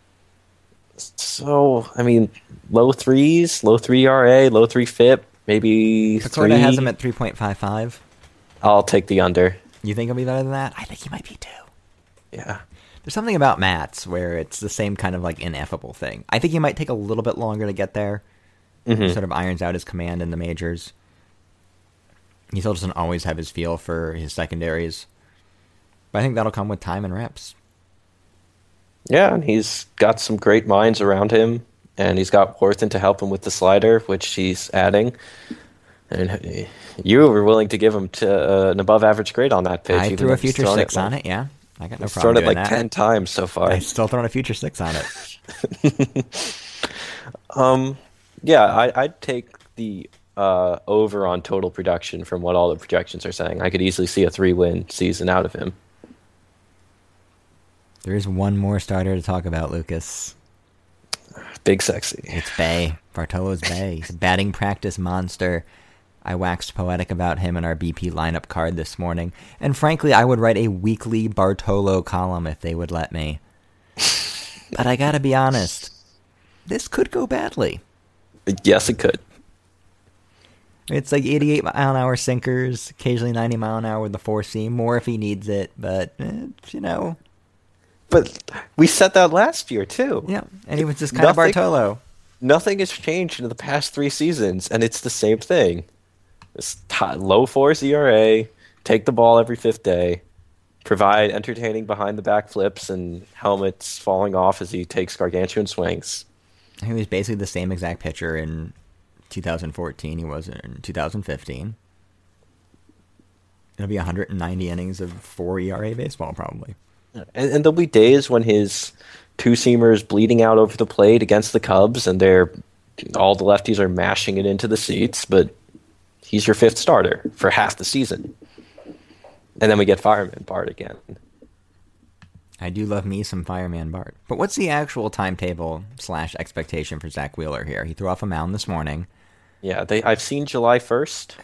so, I mean, low threes, low three E R A, low three F I P, maybe Florida three. has him at three point five five. I'll take the under. You think he'll be better than that? I think he might be too. Yeah. There's something about Matz where it's the same kind of like ineffable thing. I think he might take a little bit longer to get there. Mm-hmm. He sort of irons out his command in the majors. He still doesn't always have his feel for his secondaries. But I think that'll come with time and reps. Yeah, and he's got some great minds around him, and he's got Worthen to help him with the slider, which he's adding. And you were willing to give him to, uh, an above-average grade on that pitch. I even threw though a he's future thrown six it on like- it, yeah. I got no He's problem thrown it doing like that. ten times so far. I still throwing a future six on it. Um, yeah, I, I'd take the uh, over on total production from what all the projections are saying. I could easily see a three-win season out of him. There is one more starter to talk about, Lucas. Big sexy. It's Bay. Bartolo's Bay. He's a batting practice monster. I waxed poetic about him in our B P lineup card this morning. And frankly, I would write a weekly Bartolo column if they would let me. But I gotta be honest. This could go badly. Yes, it could. It's like eighty-eight mile an hour sinkers, occasionally ninety mile an hour with the four seam. More if he needs it, but, eh, you know. But we said that last year, too. Yeah, and he was just kind of Nothing- Bartolo. Nothing has changed in the past three seasons, and it's the same thing. It's t- low fours E R A, take the ball every fifth day, provide entertaining behind-the-back flips and helmets falling off as he takes gargantuan swings. He was basically the same exact pitcher in two thousand fourteen he was in two thousand fifteen. It'll be one hundred ninety innings of four E R A baseball, probably. And, and there'll be days when his two-seamer is bleeding out over the plate against the Cubs, and they're all the lefties are mashing it into the seats, but he's your fifth starter for half the season. And then we get Fireman Bart again. I do love me some Fireman Bart. But what's the actual timetable slash expectation for Zach Wheeler here? He threw off a mound this morning. Yeah, they. I've seen July first.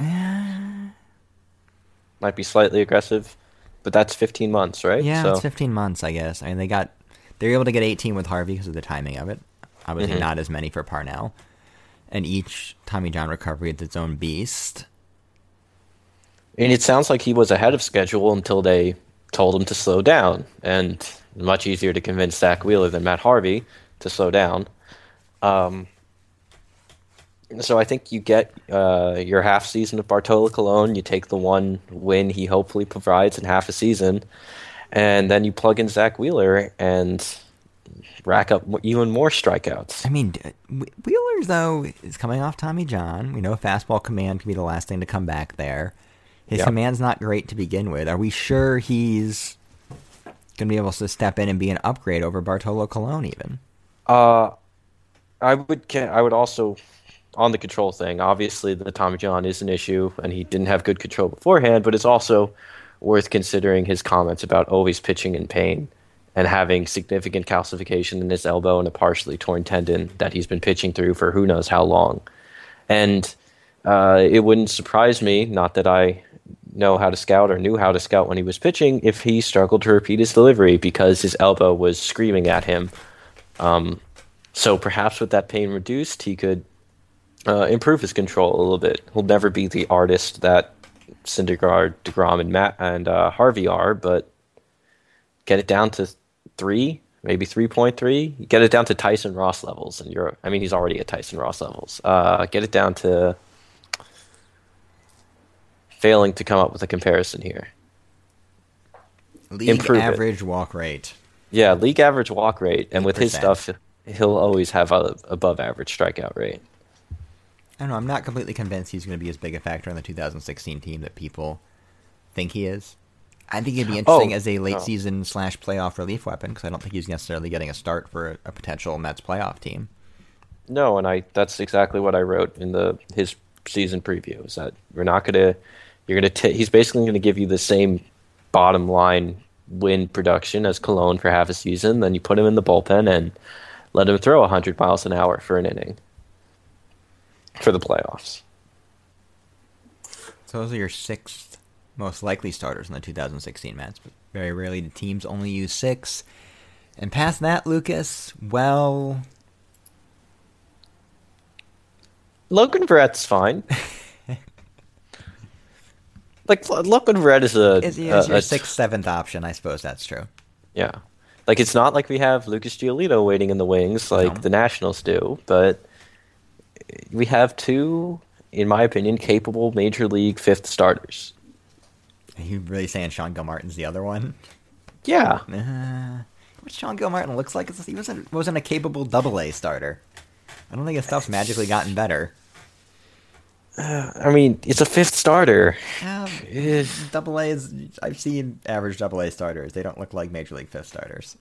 Might be slightly aggressive, but that's fifteen months, right? Yeah, so, it's fifteen months, I guess. I mean, they got they were able to get eighteen with Harvey because of the timing of it. Obviously, Mhm. not as many for Parnell. And each Tommy John recovery is its own beast. And it sounds like he was ahead of schedule until they told him to slow down. And much easier to convince Zach Wheeler than Matt Harvey to slow down. Um, so I think you get uh, your half season of Bartolo Colon. You take the one win he hopefully provides in half a season. and then you plug in Zach Wheeler and rack up even more strikeouts. I mean, Wheeler's, though, is coming off Tommy John. We know fastball command can be the last thing to come back there. His yep. command's not great to begin with. Are we sure he's going to be able to step in and be an upgrade over Bartolo Colon even? Uh, I would I would also, on the control thing, obviously the Tommy John is an issue, and he didn't have good control beforehand, but it's also worth considering his comments about always pitching in pain and having significant calcification in his elbow and a partially torn tendon that he's been pitching through for who knows how long. And uh, it wouldn't surprise me, not that I know how to scout or knew how to scout when he was pitching, if he struggled to repeat his delivery because his elbow was screaming at him. Um, so perhaps with that pain reduced, he could uh, improve his control a little bit. He'll never be the artist that Syndergaard, DeGrom, and Matt and uh, Harvey are, but get it down to three, maybe three point three. Get it down to Tyson Ross levels, and you're. I mean, he's already at Tyson Ross levels. Uh, get it down to. Failing to come up with a comparison here. League Improve average it. walk rate. Yeah, league average walk rate, and eight percent. With his stuff, he'll always have a above average strikeout rate. I don't know. I'm not completely convinced he's going to be as big a factor in the two thousand sixteen team that people think he is. I think it'd be interesting oh, as a late oh. season slash playoff relief weapon because I don't think he's necessarily getting a start for a, a potential Mets playoff team. No, and I that's exactly what I wrote in the his season preview. Is that we're not going to you're going to he's basically going to give you the same bottom line win production as Cologne for half a season. Then you put him in the bullpen and let him throw one hundred miles an hour for an inning for the playoffs. So those are your sixth most likely starters in the two thousand sixteen Mets. But very rarely do teams only use six. And past that, Lucas, well... Logan Verrett's fine. Like, Logan Verrett is a... Is, yeah, is a, your a sixth, seventh option, I suppose that's true. Yeah. Like, it's not like we have Lucas Giolito waiting in the wings like No. the Nationals do, but we have two, in my opinion, capable Major League fifth starters. Are you really saying Sean Gilmartin's the other one? Yeah. Uh, what Sean Gilmartin looks like is he wasn't, wasn't a capable double-A starter. I don't think his stuff's magically gotten better. Uh, I mean, it's a fifth starter. Um, Eh. double A's, I've seen average double A starters. They don't look like Major League fifth starters.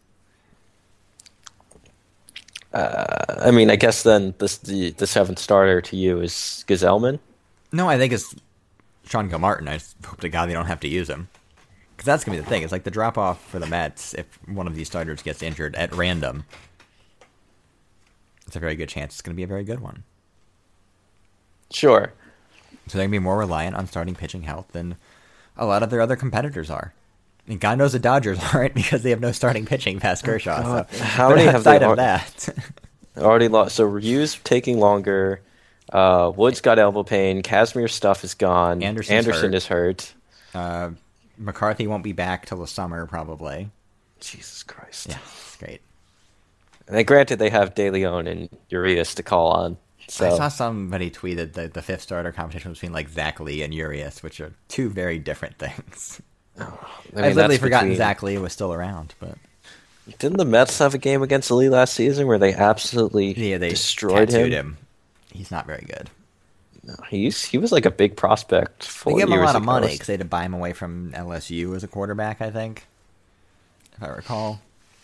Uh, I mean, I guess then this, the the seventh starter to you is Gazelman. No, I think it's Sean Gilmartin. I just hope to God they don't have to use him. Because that's going to be the thing. It's like the drop-off for the Mets, if one of these starters gets injured at random, it's a very good chance it's going to be a very good one. Sure. So they're going to be more reliant on starting pitching health than a lot of their other competitors are. And God knows the Dodgers aren't because they have no starting pitching past Kershaw. So. How many have they outside of ar- that? already lost? So Ryu's taking longer. Uh, Woods got elbow pain. Casimir's stuff is gone. Anderson's Anderson hurt. is hurt. Uh, McCarthy won't be back till the summer, probably. Jesus Christ. Yeah, it's great. And granted, they have De Leon and Urias to call on. So. I saw somebody tweeted that the fifth starter competition between like Zach Lee and Urias, which are two very different things. Oh, I I've mean, literally that's forgotten between... Zach Lee was still around, but Didn't the Mets have a game against Lee last season where they absolutely yeah, they destroyed him? tattooed him? He's not very good. No, he's he was like a big prospect. They Four gave him a years lot of ago. money because they had to buy him away from L S U as a quarterback, I think, if I recall.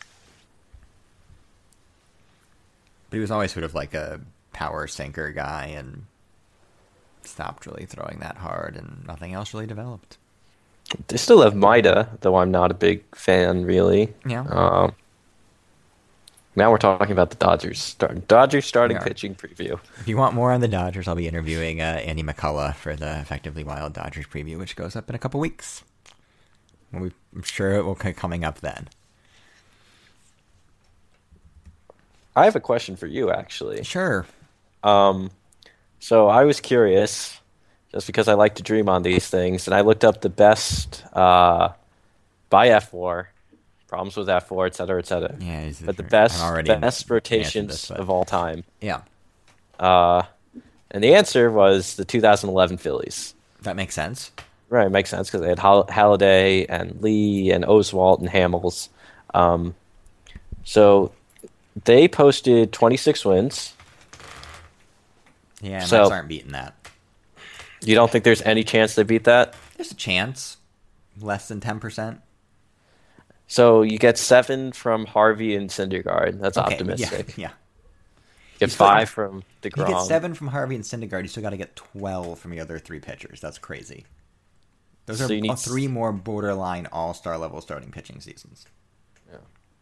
But he was always sort of like a power sinker guy and stopped really throwing that hard, and nothing else really developed. They still have Maida, though I'm not a big fan, really. Yeah. Um, now we're talking about the Dodgers. Start, Dodgers starting We are. pitching preview. If you want more on the Dodgers, I'll be interviewing uh, Andy McCullough for the Effectively Wild Dodgers preview, which goes up in a couple weeks. Well, we, I'm sure it will be coming up then. I have a question for you, actually. Sure. Um, so I was curious, just because I like to dream on these things, and I looked up the best uh, by F four, problems with F four, et cetera, et cetera. Yeah, he's but the I'm best already best answered rotations this, but- of all time. Yeah, Uh, and the answer was the two thousand eleven Phillies. that makes sense. Right, makes sense because they had Hall- Halliday and Lee and Oswalt and Hamels. Um, so they posted twenty-six wins. Yeah, Mets So aren't beating that. you don't think there's any chance they beat that? There's a chance. Less than ten percent. So you get seven from Harvey and Syndergaard. That's Okay, optimistic. Yeah, yeah. You get five from You DeGrom. get seven from Harvey and Syndergaard. You still got to get twelve from the other three pitchers. That's crazy. Those So are you need uh, three more borderline all-star level starting pitching seasons. Yeah.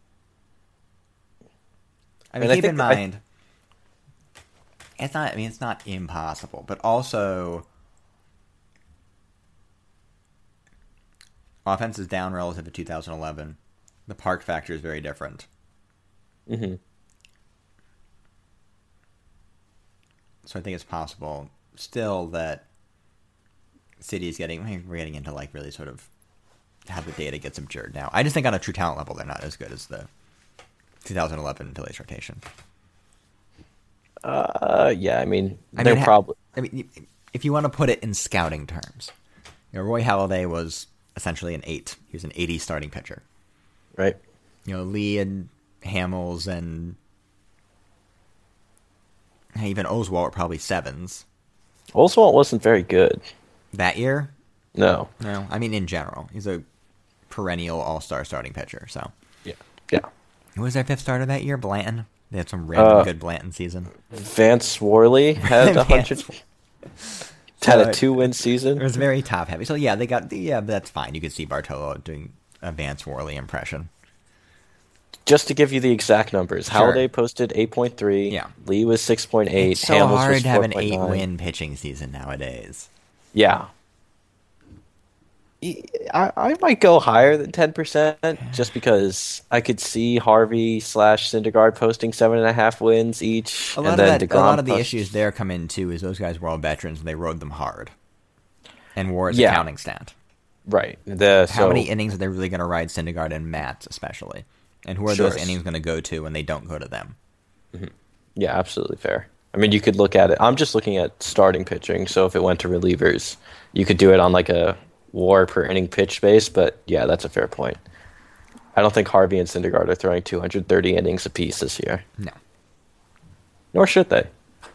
I mean, And I keep think in that I- mind, it's not. I mean, it's not impossible, but also, offense is down relative to two thousand eleven. The park factor is very different. Mm-hmm. So I think it's possible still that City's getting, I mean, we're getting into like really sort of how the data gets abjured now. I just think on a true talent level, they're not as good as the two thousand eleven Phillies rotation. Uh, yeah, I mean, I they're mean, probably. I mean, if you want to put it in scouting terms, you know, Roy Halladay was essentially an eight. He was an eighty starting pitcher. Right. You know, Lee and Hamels and even Oswalt were probably sevens. Oswalt wasn't very good. That year? No. No, I mean in general. He's a perennial all-star starting pitcher, so. Yeah. Yeah. Who was their fifth starter that year? Blanton? They had some random Uh, good Blanton season. Vance Worley had a hundred. Had So a two-win season. It was very top-heavy. So yeah, they got, yeah, that's fine. You could see Bartolo doing a Vance Worley impression. Just to give you the exact numbers, Sure. Halladay posted eight point three. Yeah. Lee was six point eight. It's so Hamels hard was to have an four point nine. eight-win pitching season nowadays. Yeah. I, I might go higher than ten percent just because I could see Harvey slash Syndergaard posting seven and a half wins each. A lot and of then that, DeGrom a lot of the post- issues there come in too is those guys were all veterans and they rode them hard. And war is Yeah. a counting stat. Right. The, How so, many innings are they really going to ride Syndergaard and Matt, especially? And who are Sure. those innings going to go to when they don't go to them? Yeah, absolutely fair. I mean, you could look at it. I'm just looking at starting pitching. So if it went to relievers, you could do it on like a war per inning pitch base. But yeah, that's a fair point. I don't think Harvey and Syndergaard are throwing two hundred thirty innings apiece this year. No. Nor should they.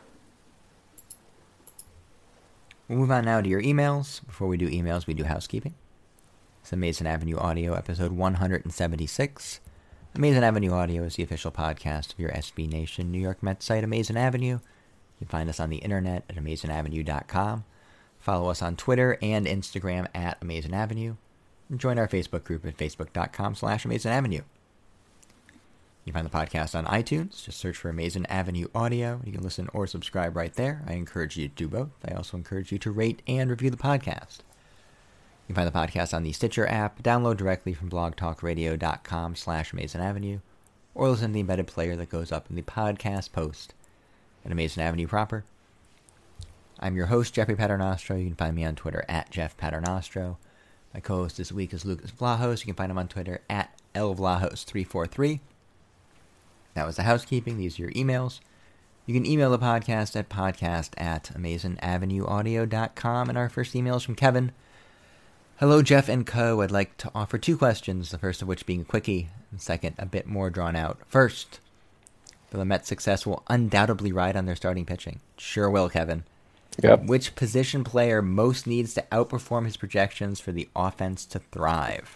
We'll move on now to your emails. Before we do emails, we do housekeeping. It's Amazing Avenue Audio, episode one seventy-six. Amazing Avenue Audio is the official podcast of your S B Nation New York Mets site, Amazing Avenue. You can find us on the internet at amazing avenue dot com. Follow us on Twitter and Instagram at Amazing Avenue. And join our Facebook group at facebook dot com slash Amazing Avenue. You can find the podcast on iTunes. Just search for Amazing Avenue Audio. You can listen or subscribe right there. I encourage you to do both. I also encourage you to rate and review the podcast. You can find the podcast on the Stitcher app. Download directly from blogtalkradio dot com slash Amazing Avenue. Or listen to the embedded player that goes up in the podcast post at Amazing Avenue proper. I'm your host, Jeffrey Paternostro. You can find me on Twitter at Jeff Paternostro. My co-host this week is Lucas Vlahos. You can find him on Twitter at L Vlahos three four three. That was the housekeeping. These are your emails. You can email the podcast at podcast at amazing avenue audio dot com. And our first email is from Kevin. Hello, Jeff and co. I'd like to offer two questions, the first of which being a quickie, and second, a bit more drawn out. First, the Mets' success will undoubtedly ride on their starting pitching. Sure will, Kevin. Yep. Which position player most needs to outperform his projections for the offense to thrive?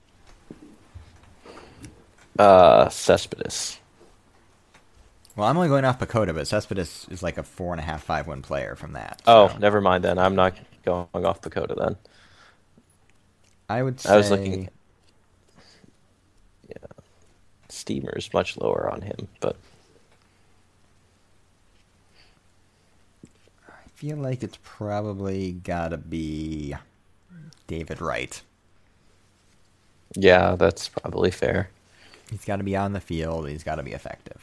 Uh, Cespedes. Well, I'm only going off Pacoda, but Cespedes is like a four and a half, five win player from that. Oh, so never mind then. I'm not going off Pacoda then. I would say I was looking. Yeah, Steamer's much lower on him, but I feel like it's probably gotta be David Wright. yeah, that's probably fair. He's got to be on the field. He's got to be effective.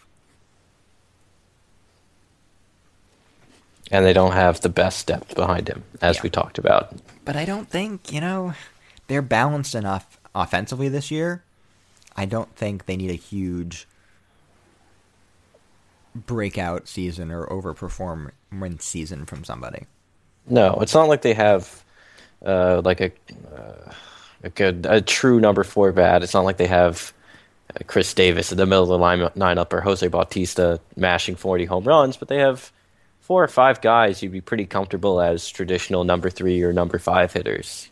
And they don't have the best depth behind him, as Yeah. we talked about. But I don't think, you know, they're balanced enough offensively this year. I don't think they need a huge breakout season or overperformance season from somebody. No, it's not like they have uh, like a uh, a good a true number four bat. It's not like they have uh, Chris Davis in the middle of the line lineup or Jose Bautista mashing forty home runs, but they have four or five guys you'd be pretty comfortable as traditional number three or number five hitters.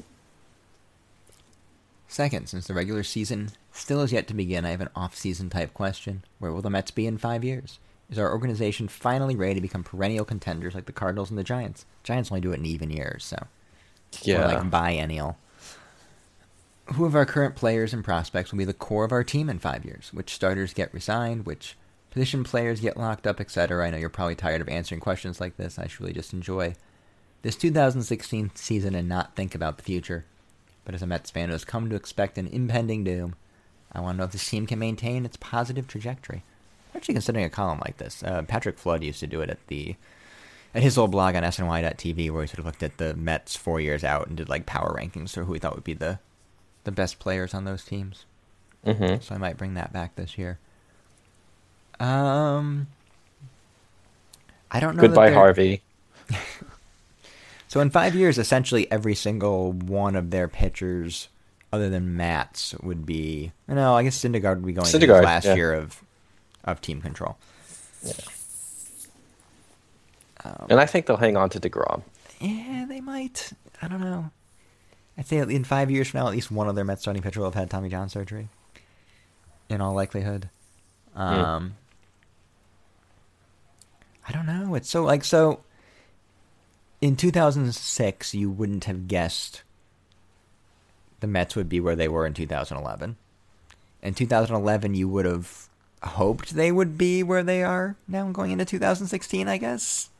Second, since the regular season still is yet to begin, I have an off-season type question. Where will the Mets be in five years? Is our organization finally ready to become perennial contenders like the Cardinals and the Giants? Giants only do it in even years, so Yeah, or like biennial. Who of our current players and prospects will be the core of our team in five years? Which starters get resigned? Which position players get locked up, et cetera? I know you're probably tired of answering questions like this. I should really just enjoy this two thousand sixteen season and not think about the future. But as a Mets fan who has come to expect an impending doom, I want to know if this team can maintain its positive trajectory. I'm actually considering a column like this. Uh, Patrick Flood used to do it at the at his old blog on S N Y dot T V, where he sort of looked at the Mets four years out and did like power rankings for who he thought would be the the best players on those teams. mm-hmm. So I might bring that back this year. Um, I don't know. Goodbye, that Harvey. So in five years, essentially every single one of their pitchers, other than Matt's, would be. No, I guess Syndergaard would be going into his Syndergaard, last yeah. year of of team control. Yeah. Um, And I think they'll hang on to DeGrom. yeah, they might. I don't know. I'd say in five years from now, at least one of their Mets starting pitcher will have had Tommy John surgery. In all likelihood. Um, I don't know. It's so like so. In two thousand six, you wouldn't have guessed the Mets would be where they were in two thousand eleven. In two thousand eleven, you would have hoped they would be where they are now going into two thousand sixteen, I guess.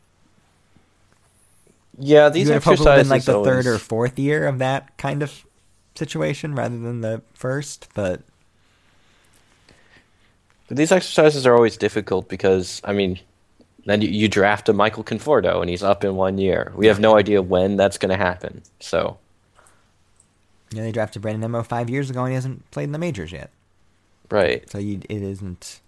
Yeah, these you would have hoped it would have exercises been like the always... third or fourth year of that kind of situation rather than the first, but But these exercises are always difficult because, I mean, then you, you draft a Michael Conforto and he's up in one year. We have no idea when that's going to happen. So, you know, they drafted Brandon Nimmo five years ago and he hasn't played in the majors yet. right. So you, it isn't.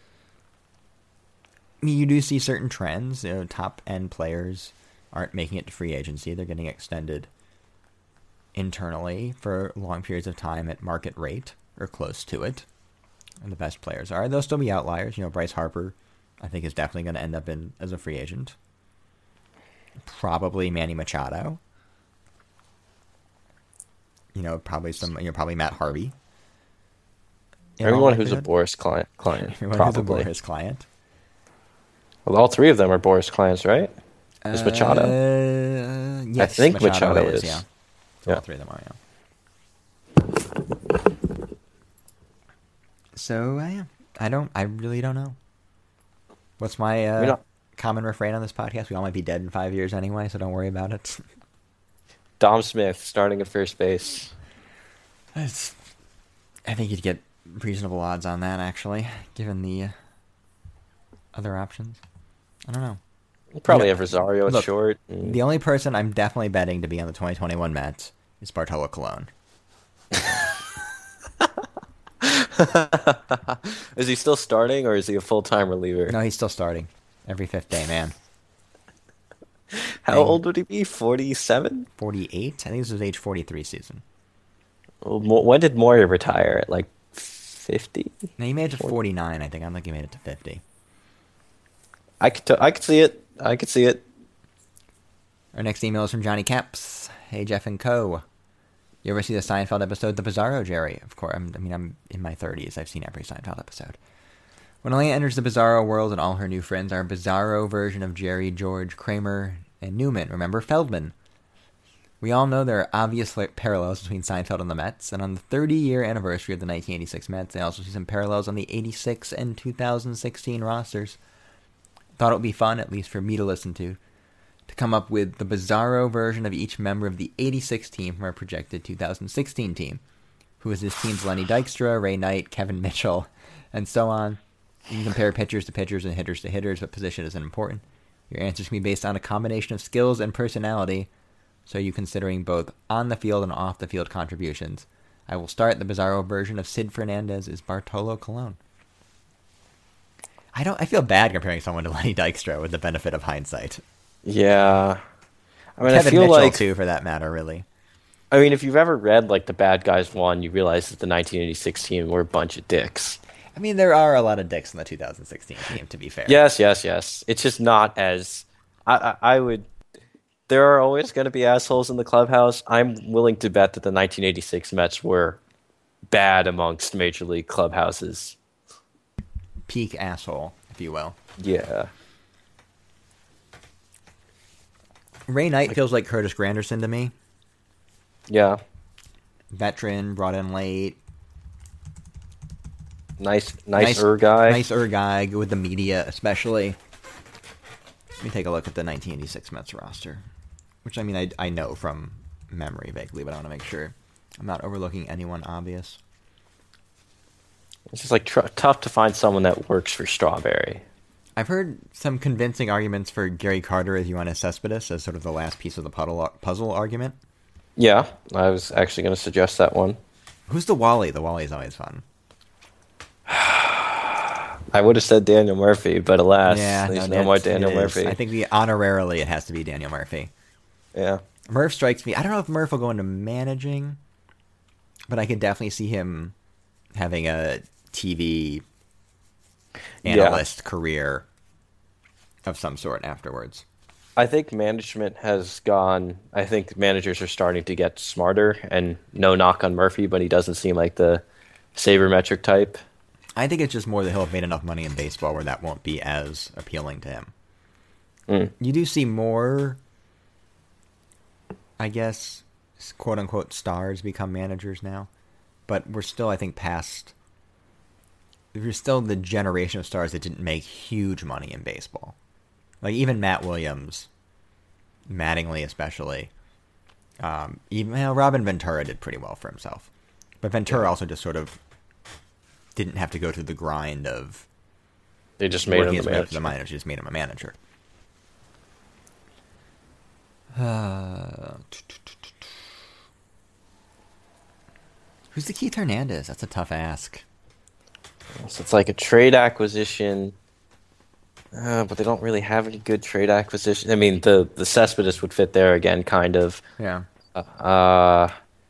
I mean, you do see certain trends. You know, top end players aren't making it to free agency; they're getting extended internally for long periods of time at market rate or close to it. And the best players are. There'll still be outliers. You know, Bryce Harper, I think, is definitely going to end up in as a free agent. Probably Manny Machado. You know, probably some. You know, probably Matt Harvey. In all Everyone who's a likelihood. Boris client. client Everyone probably. who's a Boris client. Well, all three of them are Boris clients, right? Is Machado? Uh, yes, I think Machado is. Yeah. Yeah. All three of them are, yeah. So, uh, yeah. I don't, I really don't know. What's my uh, We're not- common refrain on this podcast? We all might be dead in five years anyway, so don't worry about it. Dom Smith starting at first base. It's, I think you'd get reasonable odds on that, actually, given the uh, other options. I don't know. We'll probably Yeah. have Rosario at Look, short. and- The only person I'm definitely betting to be on the twenty twenty-one Mets is Bartolo Colon. Is he still starting, or is he a full-time reliever? No, he's still starting every fifth day, man. How Dang. old would he be? forty-seven? forty-eight? I think this was age forty-three season. Well, Mo- when did Moria retire? At like fifty? No, he made it to forty-nine, I think. I don't think he made it to fifty. I could, t- I could see it. I could see it. Our next email is from Johnny Caps. Hey, Jeff and Co. You ever see the Seinfeld episode, The Bizarro Jerry? Of course. I'm, I mean, I'm in my thirties. I've seen every Seinfeld episode. When Elaine enters the Bizarro world and all her new friends are a Bizarro version of Jerry, George, Kramer, and Newman. Remember Feldman? We all know there are obvious like, parallels between Seinfeld and the Mets, and on the thirty-year anniversary of the nineteen eighty-six Mets, I also see some parallels on the eighty-six and two thousand sixteen rosters. Thought it would be fun, at least for me to listen to, to come up with the Bizarro version of each member of the eighty-six team from our projected two thousand sixteen team. Who is this team's Lenny Dykstra, Ray Knight, Kevin Mitchell, and so on. You can compare pitchers to pitchers and hitters to hitters, but position isn't important. Your answers can be based on a combination of skills and personality, so you considering both on-the-field and off-the-field contributions. I will start the Bizarro version of Sid Fernandez is Bartolo Colon. I don't. I feel bad comparing someone to Lenny Dykstra with the benefit of hindsight. Yeah. I mean, Kevin I feel Mitchell like too, for that matter. Really. I mean, if you've ever read like the bad guys won, you realize that the nineteen eighty-six team were a bunch of dicks. I mean, there are a lot of dicks in the two thousand sixteen team. To be fair. Yes, yes, yes. It's just not as I I, I would. There are always going to be assholes in the clubhouse. I'm willing to bet that the nineteen eighty-six Mets were bad amongst major league clubhouses. Peak asshole, if you will. Yeah. Ray Knight feels like Curtis Granderson to me. Yeah. Veteran, brought in late. Nice, nicer guy. Nicer guy, good with the media, especially. Let me take a look at the nineteen eighty-six Mets roster. Which, I mean, I, I know from memory vaguely, but I want to make sure I'm not overlooking anyone obvious. It's just like tr- tough to find someone that works for Strawberry. I've heard some convincing arguments for Gary Carter as Yoenis Cespedes as sort of the last piece of the puddle, puzzle argument. Yeah, I was actually going to suggest that one. Who's the Wally? The Wally's always fun. I would have said Daniel Murphy, but alas, yeah, there's no, no more Daniel Murphy. I think the honorarily it has to be Daniel Murphy. Yeah. Murph strikes me. I don't know if Murph will go into managing, but I could definitely see him having a T V analyst yeah. career of some sort afterwards. I think management has gone. I think managers are starting to get smarter, and no knock on Murphy, but he doesn't seem like the sabermetric type. I think it's just more that he'll have made enough money in baseball where that won't be as appealing to him. Mm. You do see more, I guess, quote-unquote stars become managers now. But we're still, I think, past... We're still the generation of stars that didn't make huge money in baseball. Like, even Matt Williams, Mattingly especially. Um, even you know, Robin Ventura did pretty well for himself. But Ventura yeah. also just sort of didn't have to go through the grind of... They just made him the manager. the manager. Just made him a manager. Uh, who's the Keith Hernandez? That's a tough ask. So it's like a trade acquisition, uh, but they don't really have any good trade acquisition. I mean, the the Cespedes would fit there again, kind of. Yeah. Uh,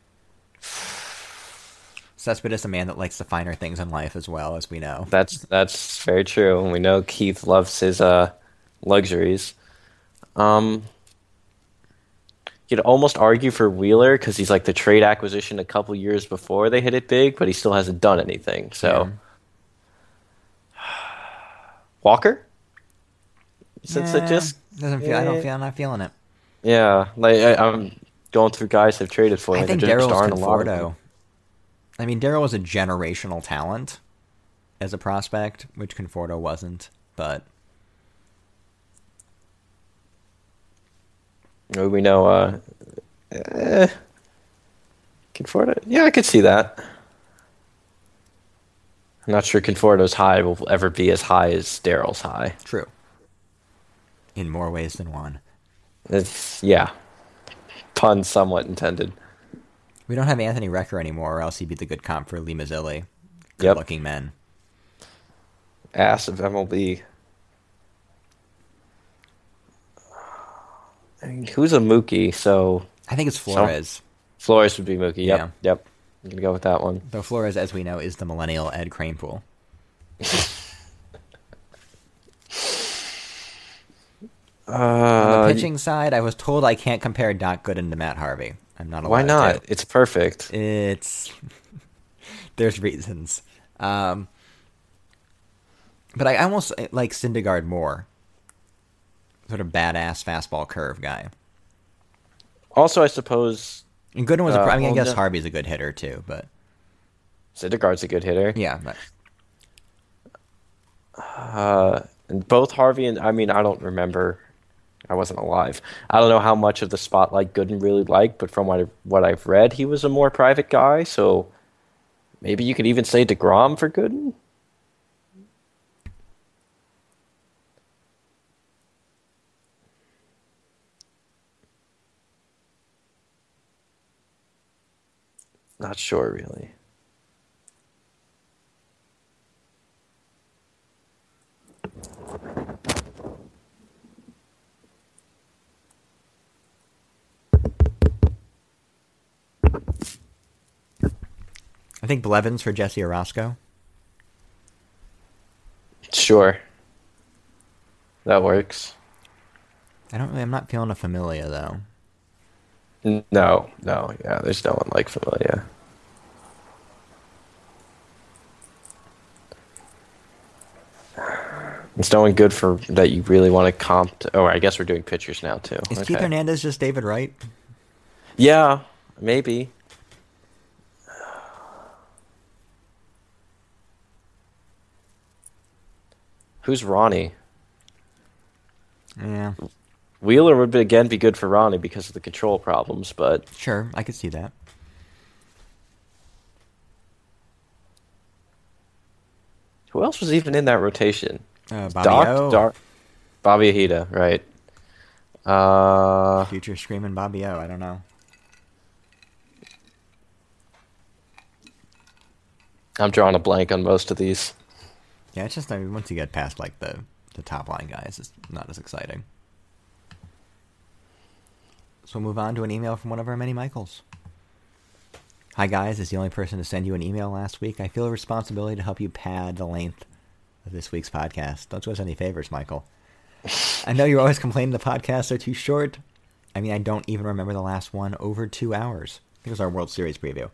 Cespedes, a man that likes the finer things in life as well, as we know. That's that's very true, and we know Keith loves his uh, luxuries. Um. You'd almost argue for Wheeler because he's like the trade acquisition a couple years before they hit it big, but he still hasn't done anything. So, yeah. Walker, since yeah, it just doesn't feel, yeah. I don't feel, I'm not feeling it. Yeah, like I, I'm going through guys who've traded for. I like, think Daryl's Conforto. I mean, Daryl was a generational talent as a prospect, which Conforto wasn't, but. We know, uh, eh, Conforto. Yeah, I could see that. I'm not sure Conforto's high will ever be as high as Daryl's high. True. In more ways than one. It's, yeah. Pun somewhat intended. We don't have Anthony Recker anymore, or else he'd be the good comp for Lee Mazzilli. Good-looking yep. men. Ass of M L B. I mean, who's a Mookie? So I think it's Flores. Some, Flores would be Mookie. Yep, yeah. yep. I'm gonna go with that one. Though Flores, as we know, is the millennial Ed Kranepool. uh, On the pitching side, I was told I can't compare Doc Gooden to Matt Harvey. I'm not allowed Why not? To. It's perfect. It's there's reasons, um, but I almost like Syndergaard more. Sort of badass fastball curve guy. Also, I suppose... And Gooden was a... Uh, I mean, I guess Harvey's a good hitter, too, but... Syndergaard's a good hitter. Yeah, but... Uh, and both Harvey and... I mean, I don't remember. I wasn't alive. I don't know how much of the spotlight Gooden really liked, but from what, I, what I've read, he was a more private guy, so... Maybe you could even say DeGrom for Gooden? Not sure, really. I think Blevins for Jesse Orozco. Sure. That works. I don't really. I'm not feeling a Familia though. No, no, yeah. There's no one like Familia. It's no one good for that you really want to comp. To, oh, I guess we're doing pitchers now too. Is Okay. Keith Hernandez just David Wright? Yeah, maybe. Who's Ronnie? Yeah, Wheeler would be, again be good for Ronnie because of the control problems, but sure. I could see that. who else was even in that rotation? Uh, Bobby Doc, O. Doc, Bobby Ahita, right? Uh, Future screaming Bobby O. I don't know. I'm drawing a blank on most of these. Yeah, it's just I mean, once you get past like the the top line guys, it's not as exciting. So we'll move on to an email from one of our many Michaels. Hi guys, as the only person to send you an email last week, I feel a responsibility to help you pad the length of this week's podcast. Don't do us any favors, Michael. I know you're always complaining the podcasts are too short. I mean, I don't even remember the last one over two hours. I think it was our World Series preview.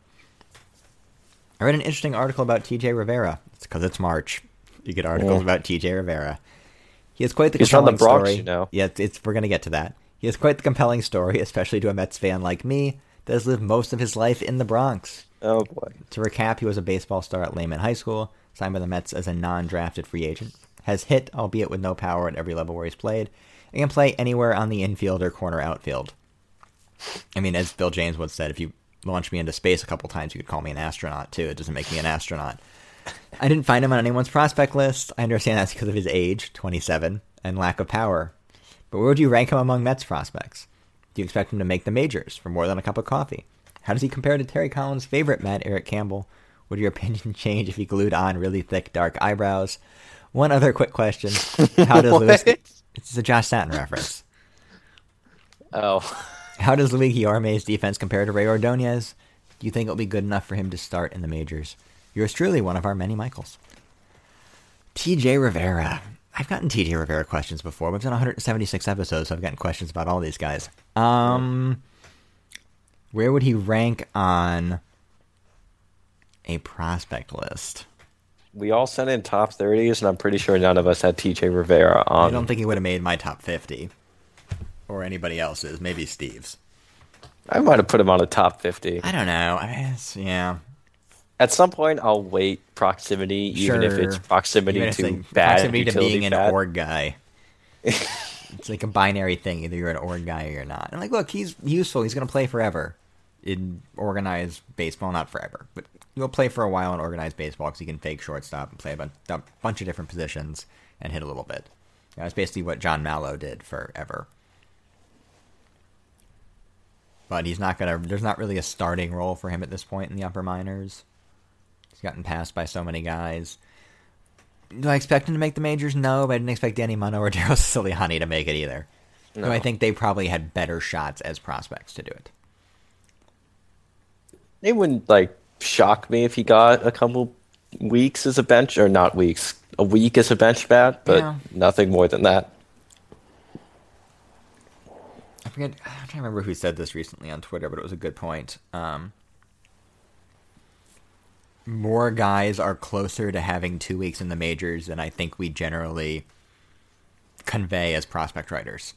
I read an interesting article about T J Rivera. It's because it's March. You get articles yeah. about T J Rivera. He has quite the He's compelling from the Bronx, story. You know. Yeah, it's, it's, we're going to get to that. He has quite the compelling story, especially to a Mets fan like me that has lived most of his life in the Bronx. Oh, boy. To recap, he was a baseball star at Lehman High School, signed by the Mets as a non-drafted free agent, has hit, albeit with no power, at every level where he's played, and can play anywhere on the infield or corner outfield. I mean, as Bill James once said, if you launch me into space a couple times, you could call me an astronaut, too. It doesn't make me an astronaut. I didn't find him on anyone's prospect list. I understand that's because of his age, twenty-seven, and lack of power. But where would you rank him among Mets prospects? Do you expect him to make the majors for more than a cup of coffee? How does he compare to Terry Collins' favorite Met, Eric Campbell? Would your opinion change if he glued on really thick, dark eyebrows? One other quick question. How does Luis... It's a Josh Satin reference. Oh. How does Luis Guillorme's defense compare to Ray Ordonez? Do you think it'll be good enough for him to start in the majors? Yours truly, one of our many Michaels. T J Rivera. I've gotten T J Rivera questions before. We've done one hundred seventy-six episodes, so I've gotten questions about all these guys. Um, where would he rank on a prospect list? We all sent in top thirties, and I'm pretty sure none of us had T J Rivera on. I don't think he would have made my top fifty. Or anybody else's. Maybe Steve's. I might have put him on a top fifty. I don't know. I guess, yeah. At some point, I'll weight proximity, Sure. even if it's proximity Even if to it's bad proximity to utility being fat. an org guy. It's like a binary thing. Either you're an org guy or you're not. And like, look, he's useful. He's going to play forever in organized baseball. Not forever, but he'll play for a while in organized baseball because he can fake shortstop and play a bunch, a bunch of different positions and hit a little bit. That's basically what John Mallow did forever. But he's not going to... There's not really a starting role for him at this point in the upper minors. He's gotten passed by so many guys. Do I expect him to make the majors? No, but I didn't expect Danny Muno or Daryl Siciliani to make it either. No. So I think they probably had better shots as prospects to do it. It wouldn't, like, shock me if he got a couple weeks as a bench... Or not weeks. A week as a bench bat, but yeah. Nothing more than that. I forget... I'm trying to remember who said this recently on Twitter, but it was a good point. Um... More guys are closer to having two weeks in the majors than I think we generally convey as prospect writers.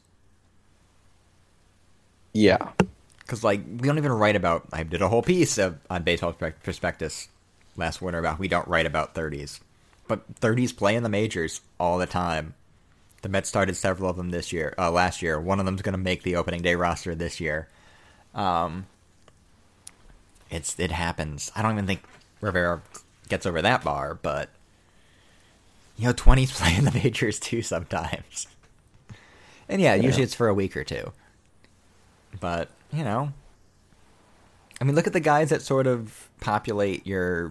Yeah. Because, like, we don't even write about... I did a whole piece of, on Baseball Prospectus last winter about we don't write about thirties. But thirties play in the majors all the time. The Mets started several of them this year, uh, last year. One of them's going to make the opening day roster this year. Um, it's It happens. I don't even think Rivera gets over that bar, but you know, twenties play in the majors too sometimes. And yeah, yeah, usually it's for a week or two. But, you know, I mean, look at the guys that sort of populate your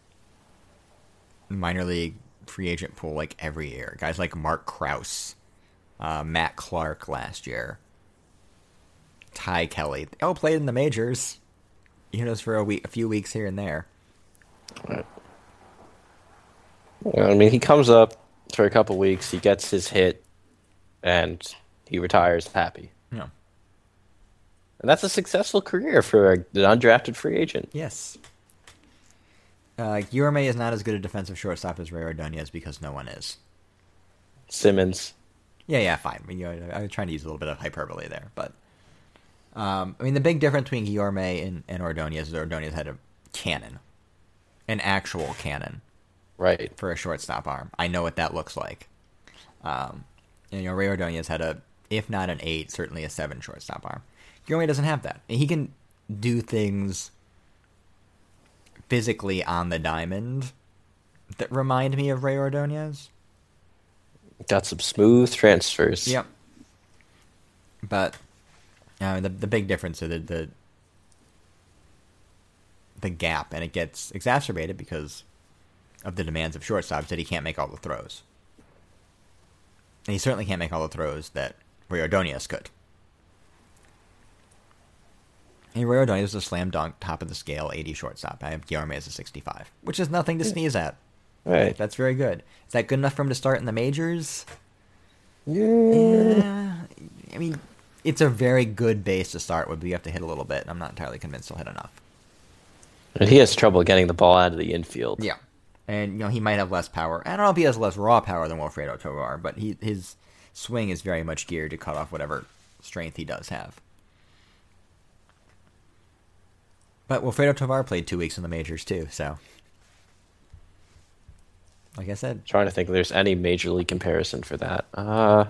minor league free agent pool like every year. Guys like Mark Krause, uh, Matt Clark last year, Ty Kelly. They all played in the majors, you know, for a week, a few weeks here and there. Right. I mean, he comes up for a couple weeks, he gets his hit, and he retires happy. Yeah. And that's a successful career for an undrafted free agent. Yes. Uh, Guillorme is not as good a defensive shortstop as Ray Ordonez because no one is. Simmons. Yeah, yeah, fine. I, mean, you know, I was trying to use a little bit of hyperbole there, but um, I mean, the big difference between Guillorme and, and Ordonez is Ordonez had a cannon, an actual cannon, right, for a shortstop arm. I know what that looks like. Um, and, you know, Ray Ordonez had a, if not an eight, certainly a seven shortstop arm. Guillorme doesn't have that. He can do things physically on the diamond that remind me of Ray Ordonez. Got some smooth transfers. Yep. But uh, the the big difference is the, the the gap, and it gets exacerbated because of the demands of shortstops that he can't make all the throws. And he certainly can't make all the throws that Ray Ordonez could. And Ray Ordonez is a slam dunk, top of the scale, eighty shortstop. I have Guillorme as a sixty-five, which is nothing to sneeze at. Right. That's very good. Is that good enough for him to start in the majors? Yeah. Yeah. I mean, it's a very good base to start with, but you have to hit a little bit. I'm not entirely convinced he'll hit enough. And he has trouble getting the ball out of the infield. Yeah. And, you know, he might have less power. I don't know if he has less raw power than Wilfredo Tovar, but he, his swing is very much geared to cut off whatever strength he does have. But Wilfredo Tovar played two weeks in the majors, too, so... Like I said. Trying to think if there's any major league comparison for that. Uh,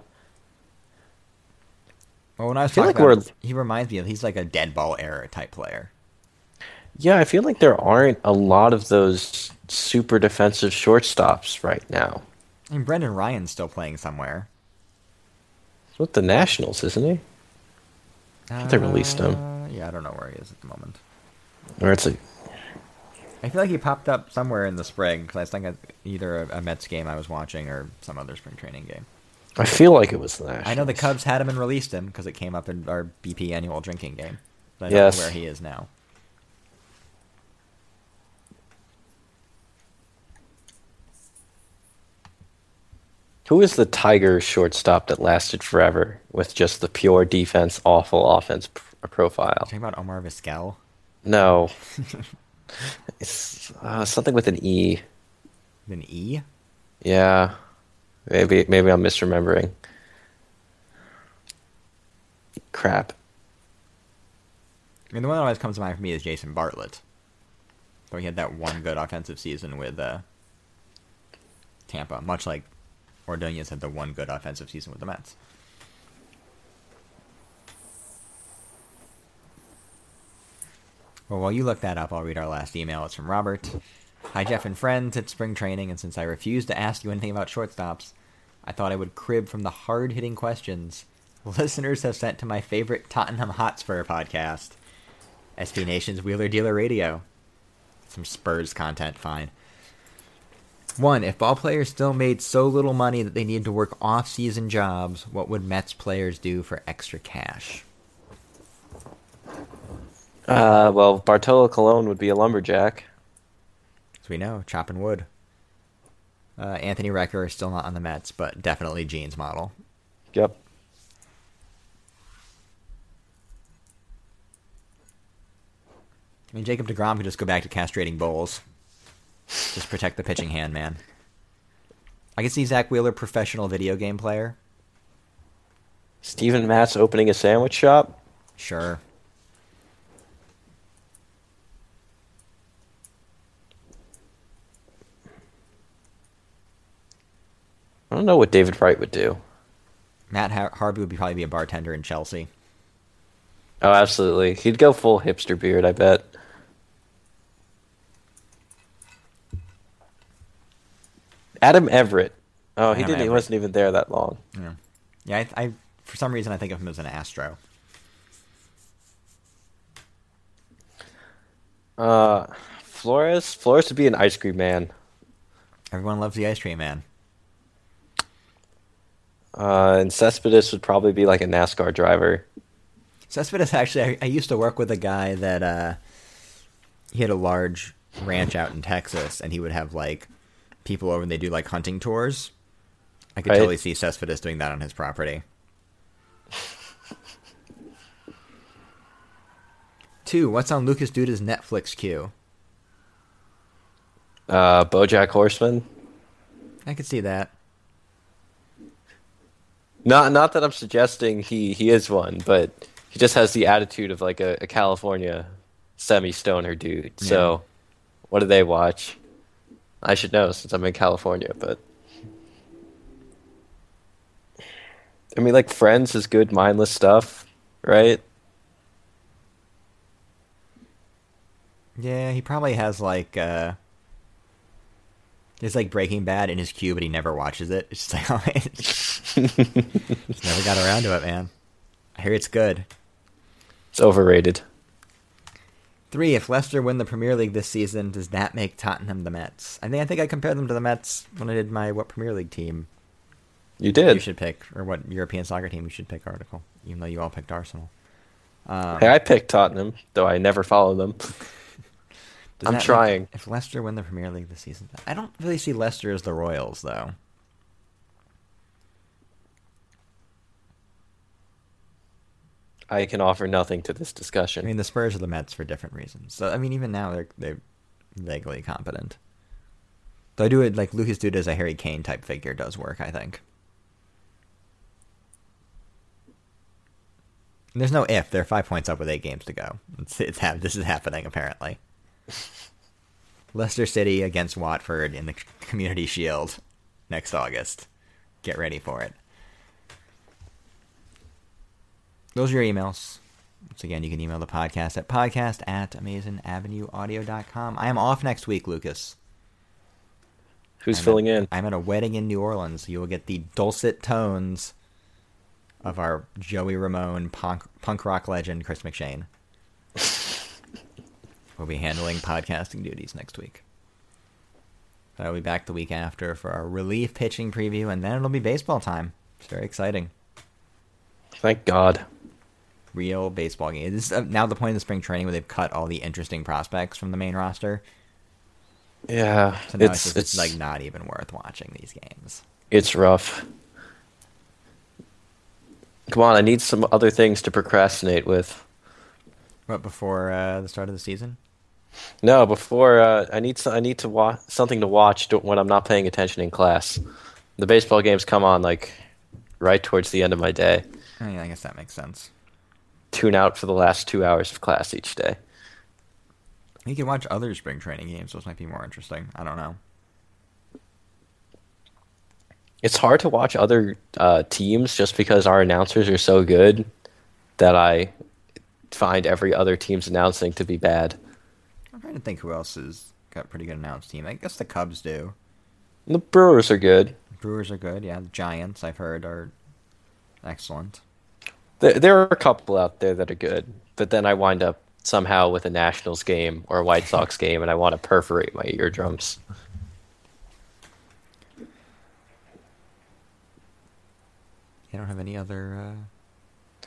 well, when I was I feel talking like about we're... him, he reminds me of, he's like a dead ball era type player. Yeah, I feel like there aren't a lot of those super defensive shortstops right now. I mean, Brendan Ryan's still playing somewhere. He's with the Nationals, isn't he? I think they released him. Uh, yeah, I don't know where he is at the moment. Or it's a... I feel like he popped up somewhere in the spring, because I think I, either a, a Mets game I was watching or some other spring training game. I feel like it was the Nationals. I know the Cubs had him and released him, because it came up in our B P annual drinking game. But I don't Yes. know where he is now. Who is the Tiger shortstop that lasted forever with just the pure defense, awful offense p- profile? Talking about Omar Vizquel? No. It's uh, something with an E. With an E? Yeah. Maybe maybe I'm misremembering. Crap. I mean, the one that always comes to mind for me is Jason Bartlett. So he had that one good offensive season with uh, Tampa, much like Ordonez had the one good offensive season with the Mets. Well, while you look that up, I'll read our last email. It's from Robert. Hi, Jeff and friends. It's spring training, and since I refused to ask you anything about shortstops, I thought I would crib from the hard-hitting questions listeners have sent to my favorite Tottenham Hotspur podcast, S B Nation's Wheeler Dealer Radio. Some Spurs content, fine. One, if ball players still made so little money that they needed to work off-season jobs, what would Mets players do for extra cash? Uh, well, Bartolo Colon would be a lumberjack. As we know, chopping wood. Uh, Anthony Recker is still not on the Mets, but definitely Gene's model. Yep. I mean, Jacob deGrom could just go back to castrating bowls. Just protect the pitching hand, man. I can see Zach Wheeler, professional video game player. Steven Matz opening a sandwich shop? Sure. I don't know what David Wright would do. Matt Har- Harvey would be, probably be a bartender in Chelsea. Oh, absolutely. He'd go full hipster beard, I bet. Adam Everett. Oh, he Adam didn't. He Everett. wasn't even there that long. Yeah, yeah. I, I, for some reason, I think of him as an Astro. Uh, Flores. Flores would be an ice cream man. Everyone loves the ice cream man. Uh, and Cespedes would probably be like a NASCAR driver. Cespedes, actually, I, I used to work with a guy that uh, he had a large ranch out in Texas, and he would have like people over and they do like hunting tours. I could Right. totally see Cespedes doing that on his property. Two, what's on Lucas Duda's Netflix queue? Uh, BoJack Horseman. I could see that. Not not that I'm suggesting he, he is one, but he just has the attitude of like a, a California semi-stoner dude. So, what do they watch? I should know since I'm in California, but I mean, like Friends is good mindless stuff, right? Yeah, he probably has like uh there's like Breaking Bad in his queue, but he never watches it. It's just like just never got around to it, man. I hear it's good. It's overrated. Three, if Leicester win the Premier League this season, does that make Tottenham the Mets? I think I think I compared them to the Mets when I did my what Premier League team You did. you should pick, or what European soccer team you should pick article, even though you all picked Arsenal. Um, Hey, I picked Tottenham, though I never follow them. does I'm that make- trying. if Leicester win the Premier League this season, I don't really see Leicester as the Royals, though. I can offer nothing to this I discussion. mean, the Spurs are the Mets for different reasons. So, I mean, even now, they're they're vaguely competent. Though I do it like Lucas Duda as a Harry Kane type figure does work, I think. And there's no if. They're five points up with eight games to go. It's, it's hap- This is happening, apparently. Leicester City against Watford in the Community Shield next August. Get ready for it. Those are your emails. Once again, you can email the podcast at podcast at amazing avenue audio dot com. I am off next week, Lucas. Who's I'm filling at, in? I'm at a wedding in New Orleans. You will get the dulcet tones of our Joey Ramone punk, punk rock legend, Chris McShane. We'll be handling podcasting duties next week. So I'll be back the week after for our relief pitching preview, and then it'll be baseball time. It's very exciting. Thank God. Real baseball game. This is uh, now the point of the spring training where they've cut all the interesting prospects from the main roster. Yeah, So now it's, it's just, it's it's like not even worth watching these games. it's rough. Come on, I need some other things to procrastinate with. What, before uh, the start of the season? No, before uh, I need so- I need to wa- something to watch to- when I'm not paying attention in class. The baseball games come on like right towards the end of my day. Oh, yeah, I guess that makes sense. Tune out for the last two hours of class each day. You can watch other spring training games. Those might be more interesting. I don't know. It's hard to watch other uh, teams just because our announcers are so good that I find every other team's announcing to be bad. I'm trying to think who else has got a pretty good announced team. I guess the Cubs do. The Brewers are good. Brewers are good. Yeah, the Giants, I've heard, are excellent. There, there are a couple out there that are good, but then I wind up somehow with a Nationals game or a White Sox game, and I want to perforate my eardrums. You don't have any other... Uh...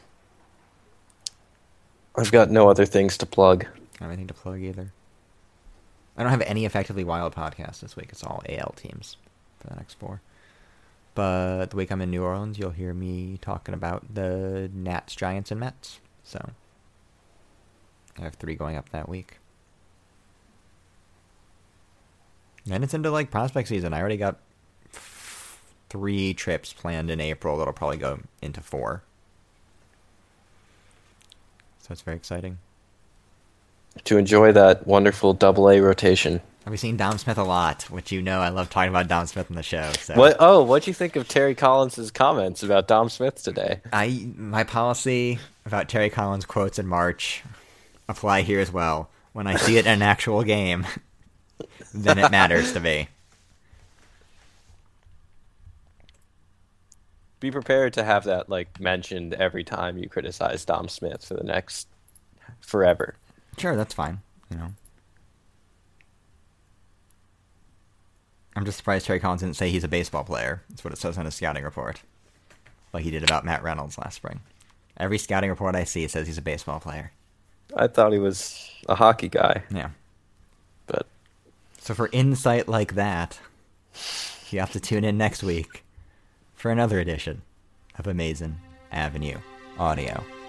I've got no other things to plug. I don't have anything to plug either. I don't have any Effectively Wild podcasts this week. It's all A L teams for the next four. But the week I'm in New Orleans, you'll hear me talking about the Nats, Giants, and Mets. So I have three going up that week. And it's into like prospect season. I already got f- three trips planned in April that'll probably go into four. So it's very exciting. To enjoy that wonderful double A rotation. I'll be seeing Dom Smith a lot, which you know I love talking about Dom Smith on the show. So. What? Oh, what'd you think of Terry Collins' comments about Dom Smith today? I my policy about Terry Collins quotes in March apply here as well. When I see it in an actual game, then it matters to me. Be prepared to have that like mentioned every time you criticize Dom Smith for the next forever. Sure, that's fine. You know, I'm just surprised Terry Collins didn't say he's a baseball player. That's what it says on his scouting report, like he did about Matt Reynolds last spring. Every scouting report I see says he's a baseball player. I thought he was a hockey guy, Yeah. but So for insight like that, you have to tune in next week for another edition of Amazing Avenue Audio.